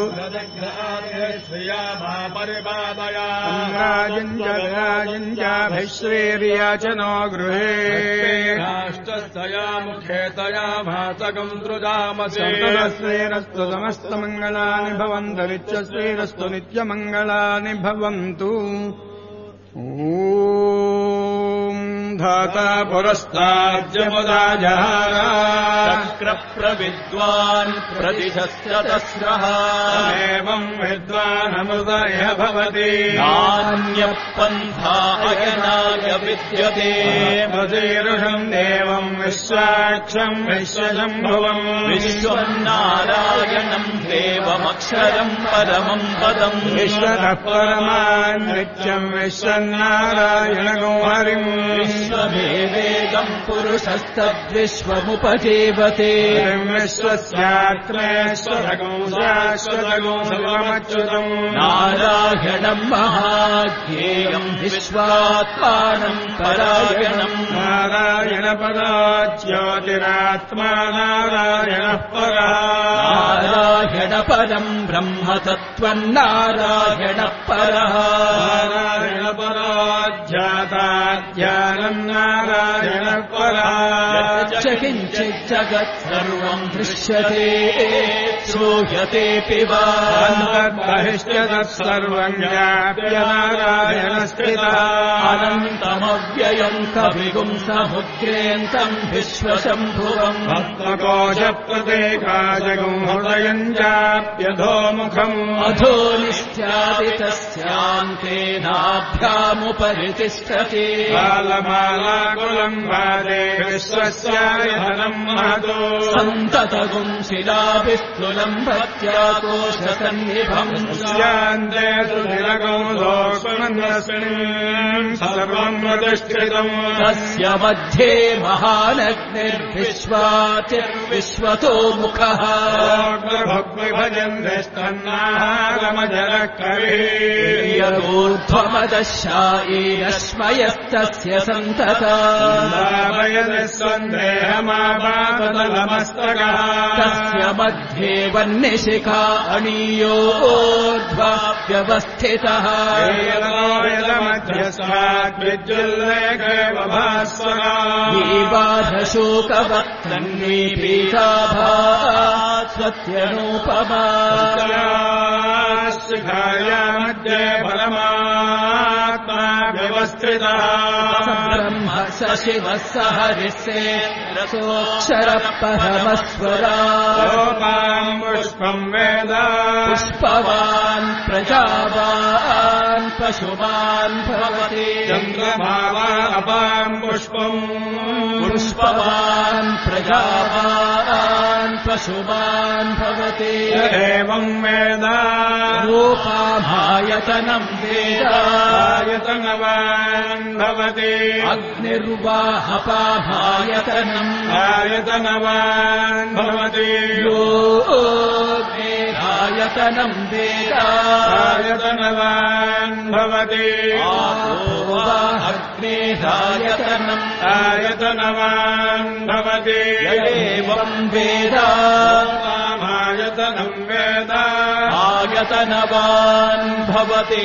S1: राजम् च राजम् चाभिश्रीर्याचनो गृहे मुखे तया भासकम् दृजामसेरस्तु समस्तमङ्गलानि भवन्तु नित्यश्रीरस्तु नित्यमङ्गलानि भवन्तु ॐ धाता पुरस्ताज्यमुदाजहारा चक्रप्रविद्वान् प्रतिशस्य तस्रः एवम् विद्वान् अमृताय भवति नान्यपन्थायनाय विद्यते मधीरुषम् देवम् विश्वाक्षम् विश्वशम्भुवम् विश्वन्नारायणम् देवमक्षरम् परमम् पदम् विश्वतः परमान् नित्यम् विश्वन्नारायणगो हरिम् विश्वमेवेदम् पुरुषस्तद्विश्वमुपजीवते विश्वस्यात्मेश्वरगो शाश्वतगो सर्वमच्युतम् नारायणम् महाज्ञेयम् विश्वात्मानम् परायणम् नारायणपदा ज्योतिरात्मा नारायणः परः नारायणपरम् ब्रह्म तत्त्वम् नारायणः परः नारायणपरा ज्ञाताज्ञानम् नारायणः परः च किञ्चित् जगत् सर्वम् दृश्यते श्रूयतेऽपि वा बहिष्यतः सर्वम् व्याप्य नारायणस्थितः अनन्तमव्ययम् कविगुम् समुद्रेऽन्तम् विश्वशम्भुवम् भक्तकोशप्रदेकाजगुम् हृदयम् चाप्यधोमुखम् अधो निश्चादितस्यान्तेनाभ्यामुपरि तिष्ठति बालमालाकुलम् वादे विश्वस्यायहनम् महतो सन्ततगुम् शिलाभिस्थुलम् भक्त्याकोशसन्निभम् स्यान्ते सुधिरगौलोकमन्यस्मिन् सर्वम् प्रतिष्ठितम् तस्य मध्ये महानग्निर्विश्वातिर्विश्वतो मुखः भजन्तिस्तन्नाहारमजरः कविः यदूर्ध्वमदशायीरश्मयस्तस्य सन्तता सन्देहमापातलमस्तकः तस्य मध्ये वह्निशिखा अणीयोर्ध्वाप्यवस्थितः यदमध्यस्ताद्विद्युल्लेखेव भास्वरा ीबाधशोकवक्त्रन्वीपीठाभात् स्वत्यनूपमा शिखाया मध्ये परमात्मा व्यवस्थितः ब्रह्म स शिवः स हरिसे रसोऽक्षरः परमस्वरा लोपाम् पुष्पम् वेद पुष्पवान् प्रजावान् पशुमान् भवति चन्द्रमावापाम् पुष्पम् पुष्पवान् प्रजावान् पशुमान् भवति एवम् वेद रूपामायतनम् वेदायतनवान् भवति अग्निर्वाहपामायतनम् आयतनवान् भवति यो वेदायतनम् वेदायतनवान् भवति अग्निरायतनम् आयतनवान् भवति एवम् वेदायतनम् वेद आयतनवान् भवति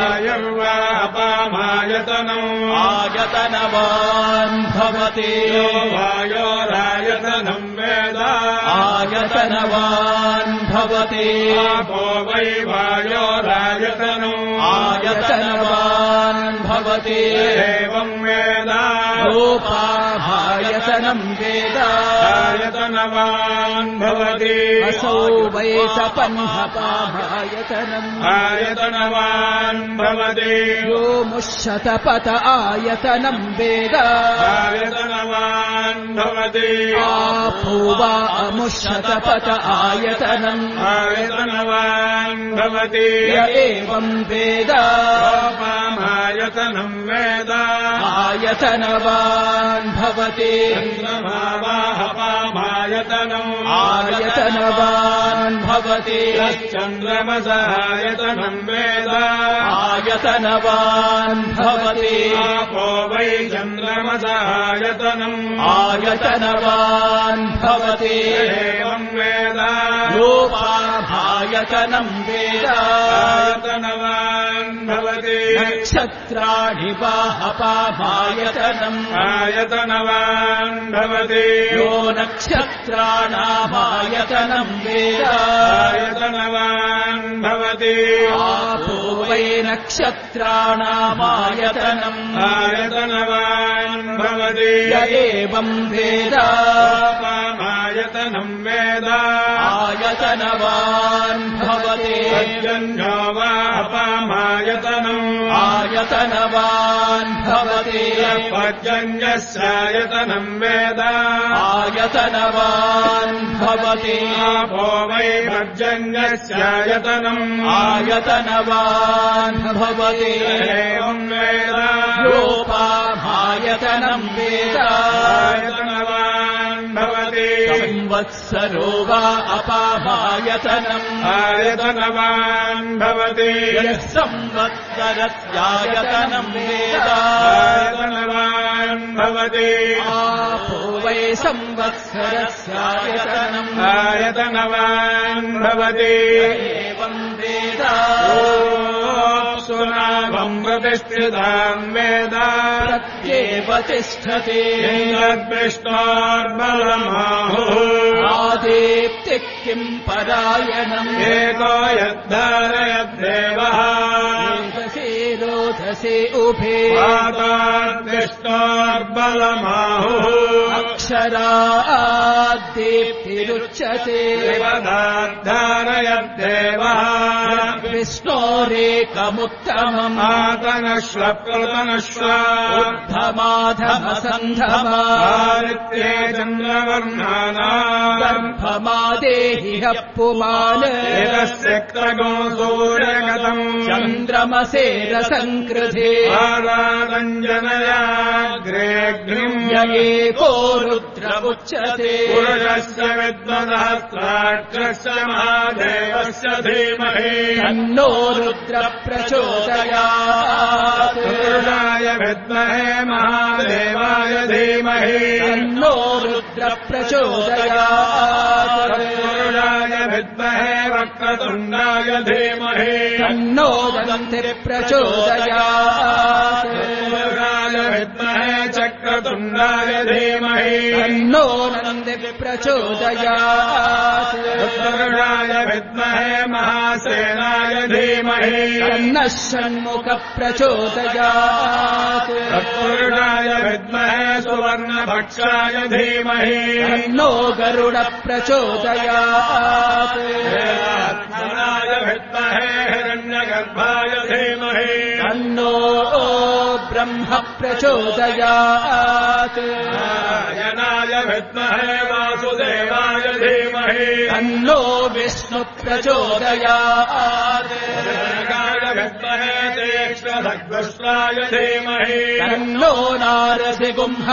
S1: वायुर्वापामायतनम् आयतनवान् भवति वायोरायतनम् वेद आयतनवान् भवति आपो वै वायोरायतनम् आयतनवान् भवति एवम् वेद रूपाभायतनम् वेद आयतनवान् भवति असौ वै सपन्नपाभायतनम् आयतनवान् भवति यो मुष्यतपत आयतनम् वेद आयतनवान् भवति आपो वा अमुष्यतपत आयतनम् आयतनवान् भवति य एवम् वेद आयतनम् वेद आयतनवान् भवति चन्द्रमावाहपामायतनम् आयतनवान् भवति चन्द्रमसायतनम् वेद आयतनवान् भवति आपो वै चन्द्रमसायतनम् आयतनवान् भवति एवम् वेद रूपाभायतनम् वेद आयतनवान् भवति नक्षत्राणि वाहपामायतनम् आयतनवान् भवति यो नक्षत्राणामायतनम् वेद आयतनवान् भवति आपो वै नक्षत्राणामायतनम् आयतनवान् भवति भवति
S5: य एवम् वेद
S1: आयतनम् वेद
S5: आयतनवान् भवति
S1: पर्जन्यो वा अपामायतनम्
S5: आयतनवान् भवति
S1: पर्जन्यस्यायतनम् वेद
S5: आयतनवान् भवति
S1: आपो वै पर्जन्यस्यायतनम्
S5: आयतनवान् भवति
S1: एवम् वेद
S5: योपामायतनम् वेद
S1: आयतनवान् भवति
S5: संवत्सरो वा अपामायतनम्
S1: आयतनवान् भवति
S5: यः संवत्सरस्यायतनम् वेद
S1: आयतनवान् भवति
S5: आपो वै संवत्सरस्यायतनम्
S1: आयतनवान् भवति
S5: एवम् वेद
S1: सुनाभम् प्रतिष्ठिताम् वेद
S5: प्रत्येव तिष्ठति
S1: विष्णोर्बलमाहुः
S5: आदेप्तिः किम् परायणम्
S1: एको यद्धारयद्देवः
S5: रोधसे रोधसे उभे
S1: पाताद्विष्णोर्बलमाहुः
S5: अक्षराद्दीप्तिरुच्यते
S1: शिवदाद्धारयद्देवः
S5: विष्णोरेकमुत्तमम्
S1: आतनश्वप्रतनश्व
S5: ऊर्ध्वमाधमसन्धमादित्ये
S1: चन्द्रवर्णानाम्
S5: गर्भमादेहि ह पुमान्
S1: एतस्यक्तगो सूर्यगतम्
S5: चन्द्रमसे रसङ्कृधे
S1: आरादञ्जनयाग्रेऽग्निम्
S5: य एको रुद्र उच्यते
S1: पुरुषस्य विद्मदहस्राक्षस्य महादेवस्य धीमहि
S5: तन्नो रुद्र प्रचोदयात्
S1: पुरुषाय विद्महे महादेवाय धीमहि
S5: तन्नो रुद्र प्रचोदयात्
S1: पुरुषाय विद्महे वक्रतुण्डाय धीमहि
S5: तन्नो दन्तिः प्रचोदयात्
S1: पुरुषाय विद्महे चक्रतुण्डाय धीमहि
S5: तन्नो नन्दिः प्रचोदयात्
S1: पुरुषाय विद्महे महासेनाय धीमहि
S5: तन्नः षण्मुख प्रचोदयात्
S1: तत्पुरुषाय विद्महे सुवर्णभक्षाय धीमहि
S5: तन्नो गरुड प्रचोदयात्
S1: वेदात्मनाय विद्महे हिरण्यगर्भाय धीमहि
S5: तन्नो ब्रह्म प्रचोदयात्
S1: नारायणाय विद्महे वासुदेवाय धीमहि
S5: तन्नो विष्णु प्रचोदयात्
S1: नारायणाय विद्महे तीक्ष्णभद्रश्वाय धीमहि
S5: तन्नो नारसिंह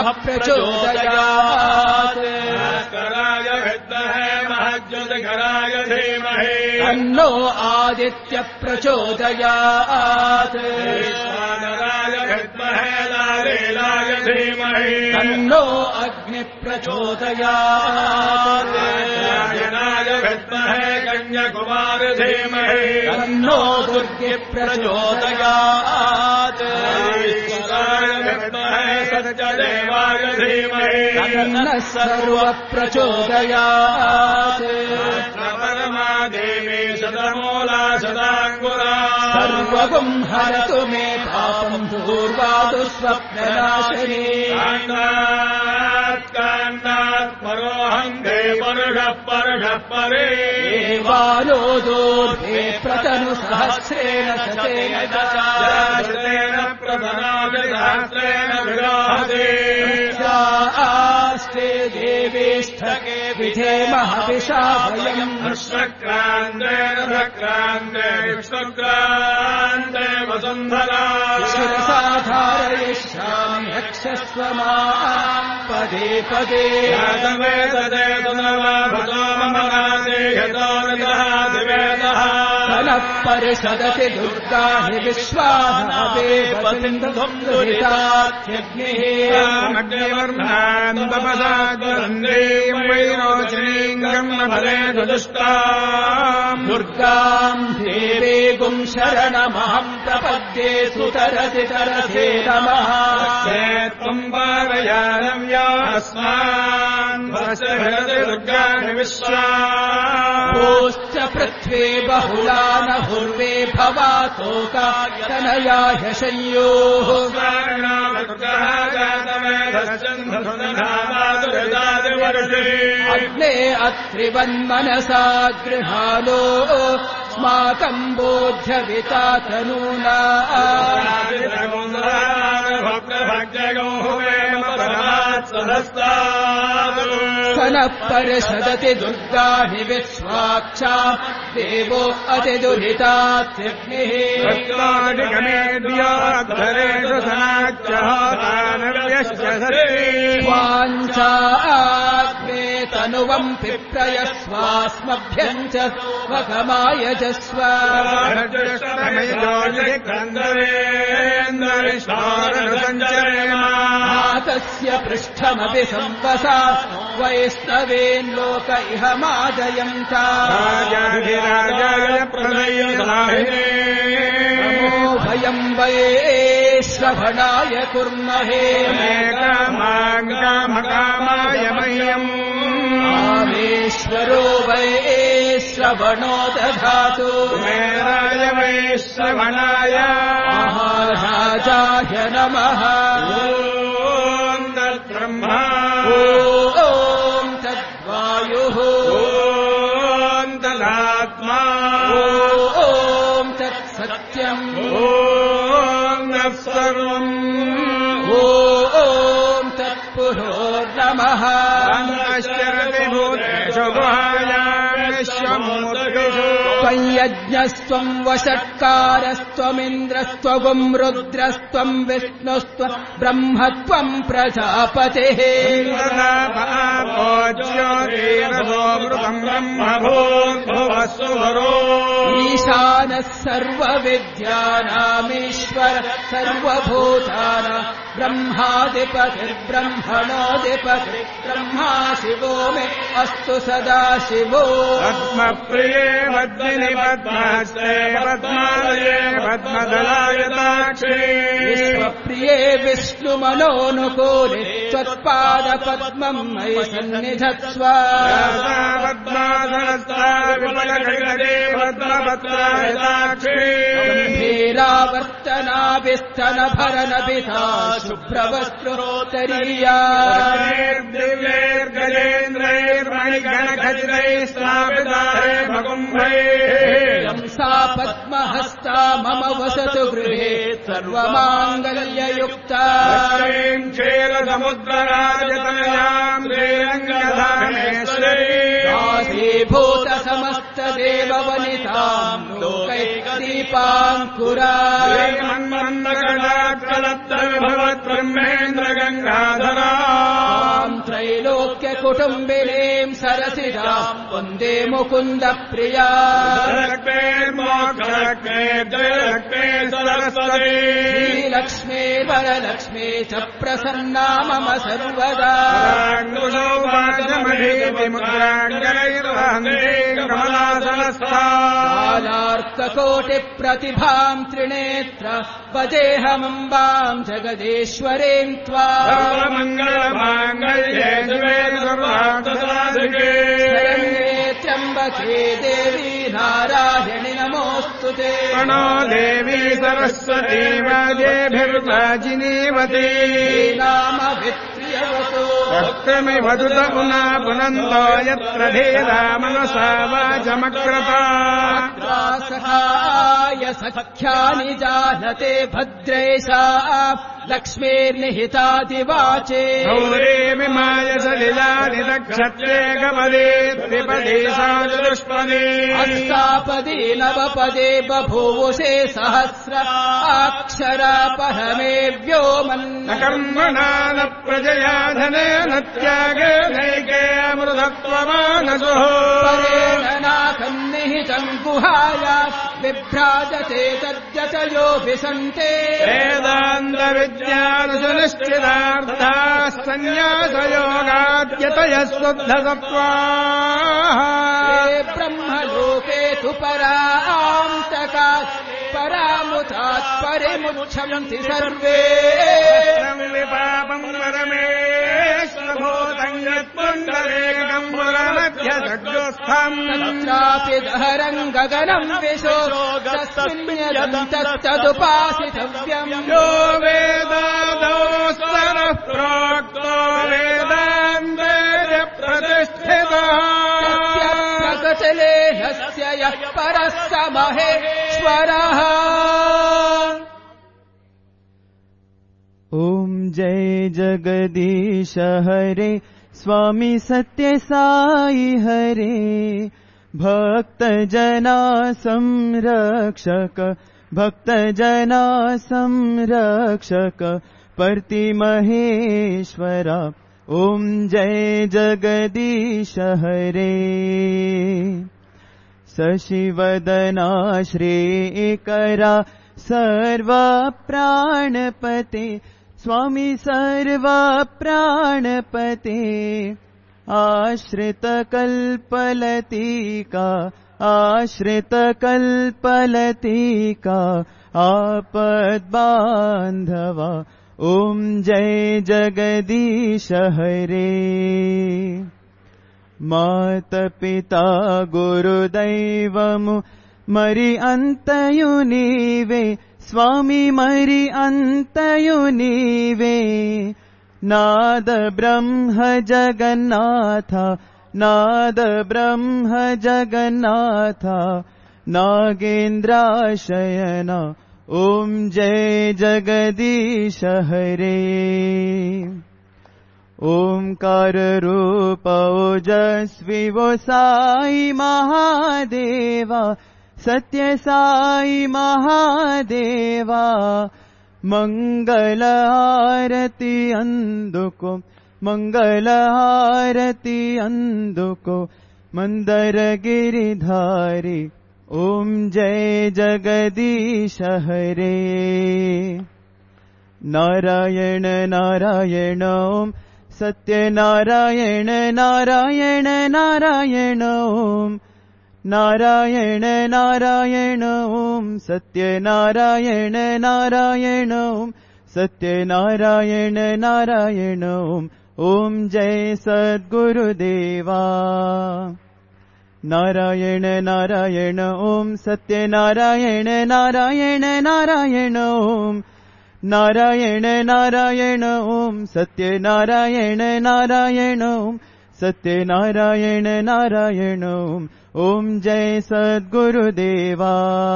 S5: प्रचोदयात्
S1: भास्कराय विद्महे महज्योतिकराय धीमहि
S5: तन्नो आदित्य प्रचोदयात्
S1: ईश्वराय विद्महे लालीलाय धीमहि
S5: तन्नो अग्नि प्रचोदयात्
S1: नारायणाय विद्महे कन्याकुमार धीमहि
S5: तन्नो दुर्गे प्रचोदयात्
S1: ईश्वराय विद्महे सत्यदेवाय धीमहि
S5: तन्नः सर्व प्रचोदयात्
S1: परमादेवी शतमूला शताङ्कुरा
S5: सर्वगुं हरतु मे पापम् दूर्वादु स्वप्ननाशिनी
S1: काण्डात् काण्डात् परोऽहम् दे परुषः परुषः परे
S5: देवालोदोर्धे प्रतनु सहस्रेण शतेन
S1: सहस्रेण प्रधनादिसहस्रेण विरोहते
S5: आस्ते देवेष्ठके विधेमः विशाभयम्
S1: विश्वक्रान्तेन सक्रान्ते विश्वक्रान्ते वसुन्धरा
S5: शिरसा धारयिष्यामि रक्षस्व माम् पदे पदे
S1: वेदते सुनवाभतो मम नादे यतो निदहादिवेदः
S5: नः परिषदति दुर्गा हि विश्वानादेव सिन्धुम् दुरितात्यग्निः
S1: अग्निवर्णान् तपसाग्रन्दीम् वैरोचनीम् कर्मफले दुष्टाम्
S5: दुर्गाम् देवेगुं शरणमहम् प्रपद्ये सुतरसि तरसे नमः
S1: त्वम् पारयानव्या अस्मान् वस्य भरति दुर्गाणि विश्वा
S5: भूश्च पृथ्वे बहुला न हुर्वे भवातोकातनयाय संयोः अग्ने अत्रिवन्मनसा गृहालो स्माकम् बोध्यविता तनूना सनः परिषदति दुर्गाणि विश्वाक्षा देवो अतिदुहितात्यग्निः वाञ्छाग्ने तनुवम् पिप्रयस्वास्मभ्यम् च स्वगमाय जस्व मातस्य पृष्ठमपि सम्पसा वैष्णवेन्लोक इह मादयन्ता नमो भयम् वै श्रवणाय कुर्महे
S1: कामकामाय मह्यम्
S5: कामेश्वरो वै श्रवणो दधातु
S1: मेराय वै श्रवणाय
S5: महाराजाय नमः
S1: ॐ तद्ब्रह्मा
S5: ॐ तद्वायुः
S1: ॐ तदात्मा
S5: ॐ तत्सत्यम्
S1: ॐ सर्वम्
S5: ॐ तत्पुरोर्नमः
S1: शरति भूतेषु गुहायाश्वमूर्तिषु
S5: त्वम् यज्ञस्त्वम् वषट्कारस्त्वमिन्द्रस्त्वगुम् रुद्रस्त्वम् विष्णुस्त्वम् ब्रह्मत्वम् प्रजापतिः ईशानः सर्वविद्यानामीश्वर सर्वभूतानाम् ब्रह्मादिपतिर्ब्रह्मणोऽधिपति ब्रह्मा शिवो मे अस्तु सदा शिवो
S1: पद्मप्रिये पद्मिनि पद्महस्ते पद्मालये पद्मदलायताक्षे
S5: विश्वप्रिये विष्णुमनोनुकूले त्वत्पादपद्मम् मयि सन्निधत्स्व
S1: पद्मासनस्था विमलकटितटे पद्मपत्रायताक्षे
S5: गम्भीरावर्तनाभिस्तनभरनभिधा शुभ्रवस्त्रोत्तरीया
S1: दिव्यैर्गजेन्द्रैर्मणिगणखचितैः स्थापिताहे भकुम्भैः
S5: सा पद्महस्ता मम वसतु गृहे सर्वमाङ्गल्ययुक्ता
S1: क्षीरसमुद्रराजतनयाम् श्रीरङ्गधामेश्वरी
S5: दासीभूतसमस्तदेववनिताम् लोकैकदीपाङ्कुरा
S1: भवद्ब्रह्मेन्द्रगङ्गाधरा
S5: त्रैलोक्यकुटुम्बिनीम् सरसिजाम् वन्दे मुकुन्दप्रिया श्रीलक्ष्मे वरलक्ष्मे च प्रसन्ना मम सर्वदा कालार्ककोटिप्रतिभाम् त्रिनेत्र वदेहमम्बाम् जगदेश्वरीम् त्वा
S1: मङ्गलमाङ्गल्ये शिवे सर्वार्थसाधिके
S5: शरण्ये त्र्यम्बके देवी नारायणि नमोऽस्तु ते
S1: प्रणो देवी सरस्वती वाजेभिर्वाजिनीवती
S5: नामभिप्रियवतो
S1: भक्तिमि वदुत पुनः पुनन्तो यत्र धीरा मनसा वाचमक्रता
S5: सखाय सख्यानि जानते भद्रेशा लक्ष्मीर्निहितादिवाचे
S1: गौरे विमाय सलिलानि दक्षत्रे गमदे त्रिपदे साचतुष्पदे
S5: अष्टापदे नवपदे बभूवुषे सहस्र अक्षरा परमे व्योमन्
S1: कर्मणा न प्रजया धनेन त्यागेनैके अमृतत्वमानसुः
S5: परेण नाकन्निहितम् गुहाया विभ्राजते तद्यतयोऽभिसन्ते
S1: वेदान्तविद्यानुसुनिश्चितार्थाः सन्न्यासयोगाद्यतयः शुद्धसत्त्वाः
S5: ब्रह्मलोके तु परान्तकात् परामुतात् परिमुच्छन्ति सर्वे
S1: विपापम् परमेश्वर
S4: सर्वभूतम् यत्पुण्डरीकम् पुरमध्य षड्योस्थम्
S5: तत्रापि दहरम् गगनम् विशो तस्मिन्यदन्तस्तदुपासितव्यम्
S4: यो वेदादौस्तरः प्रोक्तो वेदान्तेन प्रतिष्ठितः
S5: प्रकटलेहस्य यः परः स महेश्वरः।
S6: ॐ जय जगदीश हरे स्वामी सत्य साई हरे भक्त जना संरक्षक भक्त जना संरक्षक पर्ति महेश्वरा ॐ जय जगदीश हरे शशिवदना श्रीकरा सर्व प्राणपते स्वामी सर्व प्राणपते आश्रित कल्पलतिका आश्रित कल्पलतिका आपद्बान्धवा ॐ जय जगदीश हरे मात पिता गुरुदैवमु मरि अंतयु नीवे स्वामी मरि अंतयु नीवे नाद ब्रह्म जगन्नाथ नाद ब्रह्म जगन्नाथ नागेन्द्राशयन ॐ जय जगदीश हरे ओंकार रूप ओजस्वी वो साई महादेवा सत्य साई महादेवा मंगल आरती अंदुको मंगल आरती अंदुको मंदर गिरिधारी ओम जय जगदीश हरे नारायण नारायण ओम सत्य नारायण नारायण नारायण ओम नारायण नारायण ओम सत्य नारायण नारायण ओम सत्य नारायण नारायण ओम ओम जय सद्गुरुदेवा नारायण नारायण ओम सत्य नारायण नारायण नारायण ओम नारायण नारायण ओम सत्य नारायण नारायण ओम सत्य नारायण नारायण ओम ओम जय सद्गुरुदेवा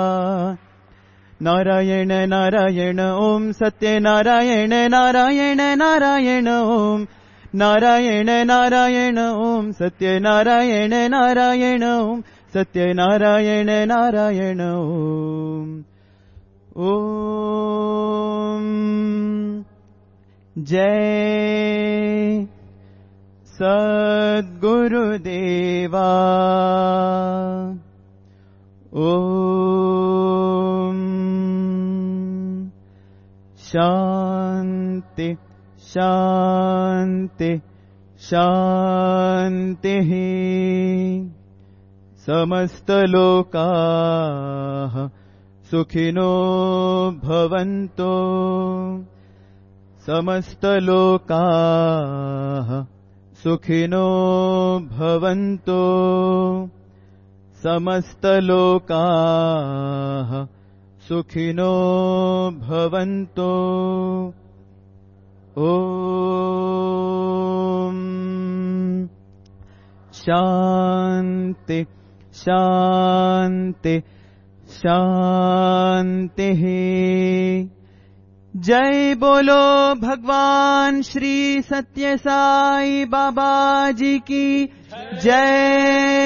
S6: नारायण नारायण ओम सत्य नारायण नारायण नारायण ओम नारायण नारायण ओम सत्य नारायण नारायण ओम सत्य नारायण नारायण ओम ओम जय सद्गुरुदेवा ओम शांति शांति शांतिः समस्त लोकाः सुखिनो भवन्तु समस्त लोकाः सुखिनो भवन्तु समस्त लोकाः सुखिनो भवन्तु ओम शांति शांति शांतिः जय बोलो भगवान श्री सत्य साई बाबा जी की जय।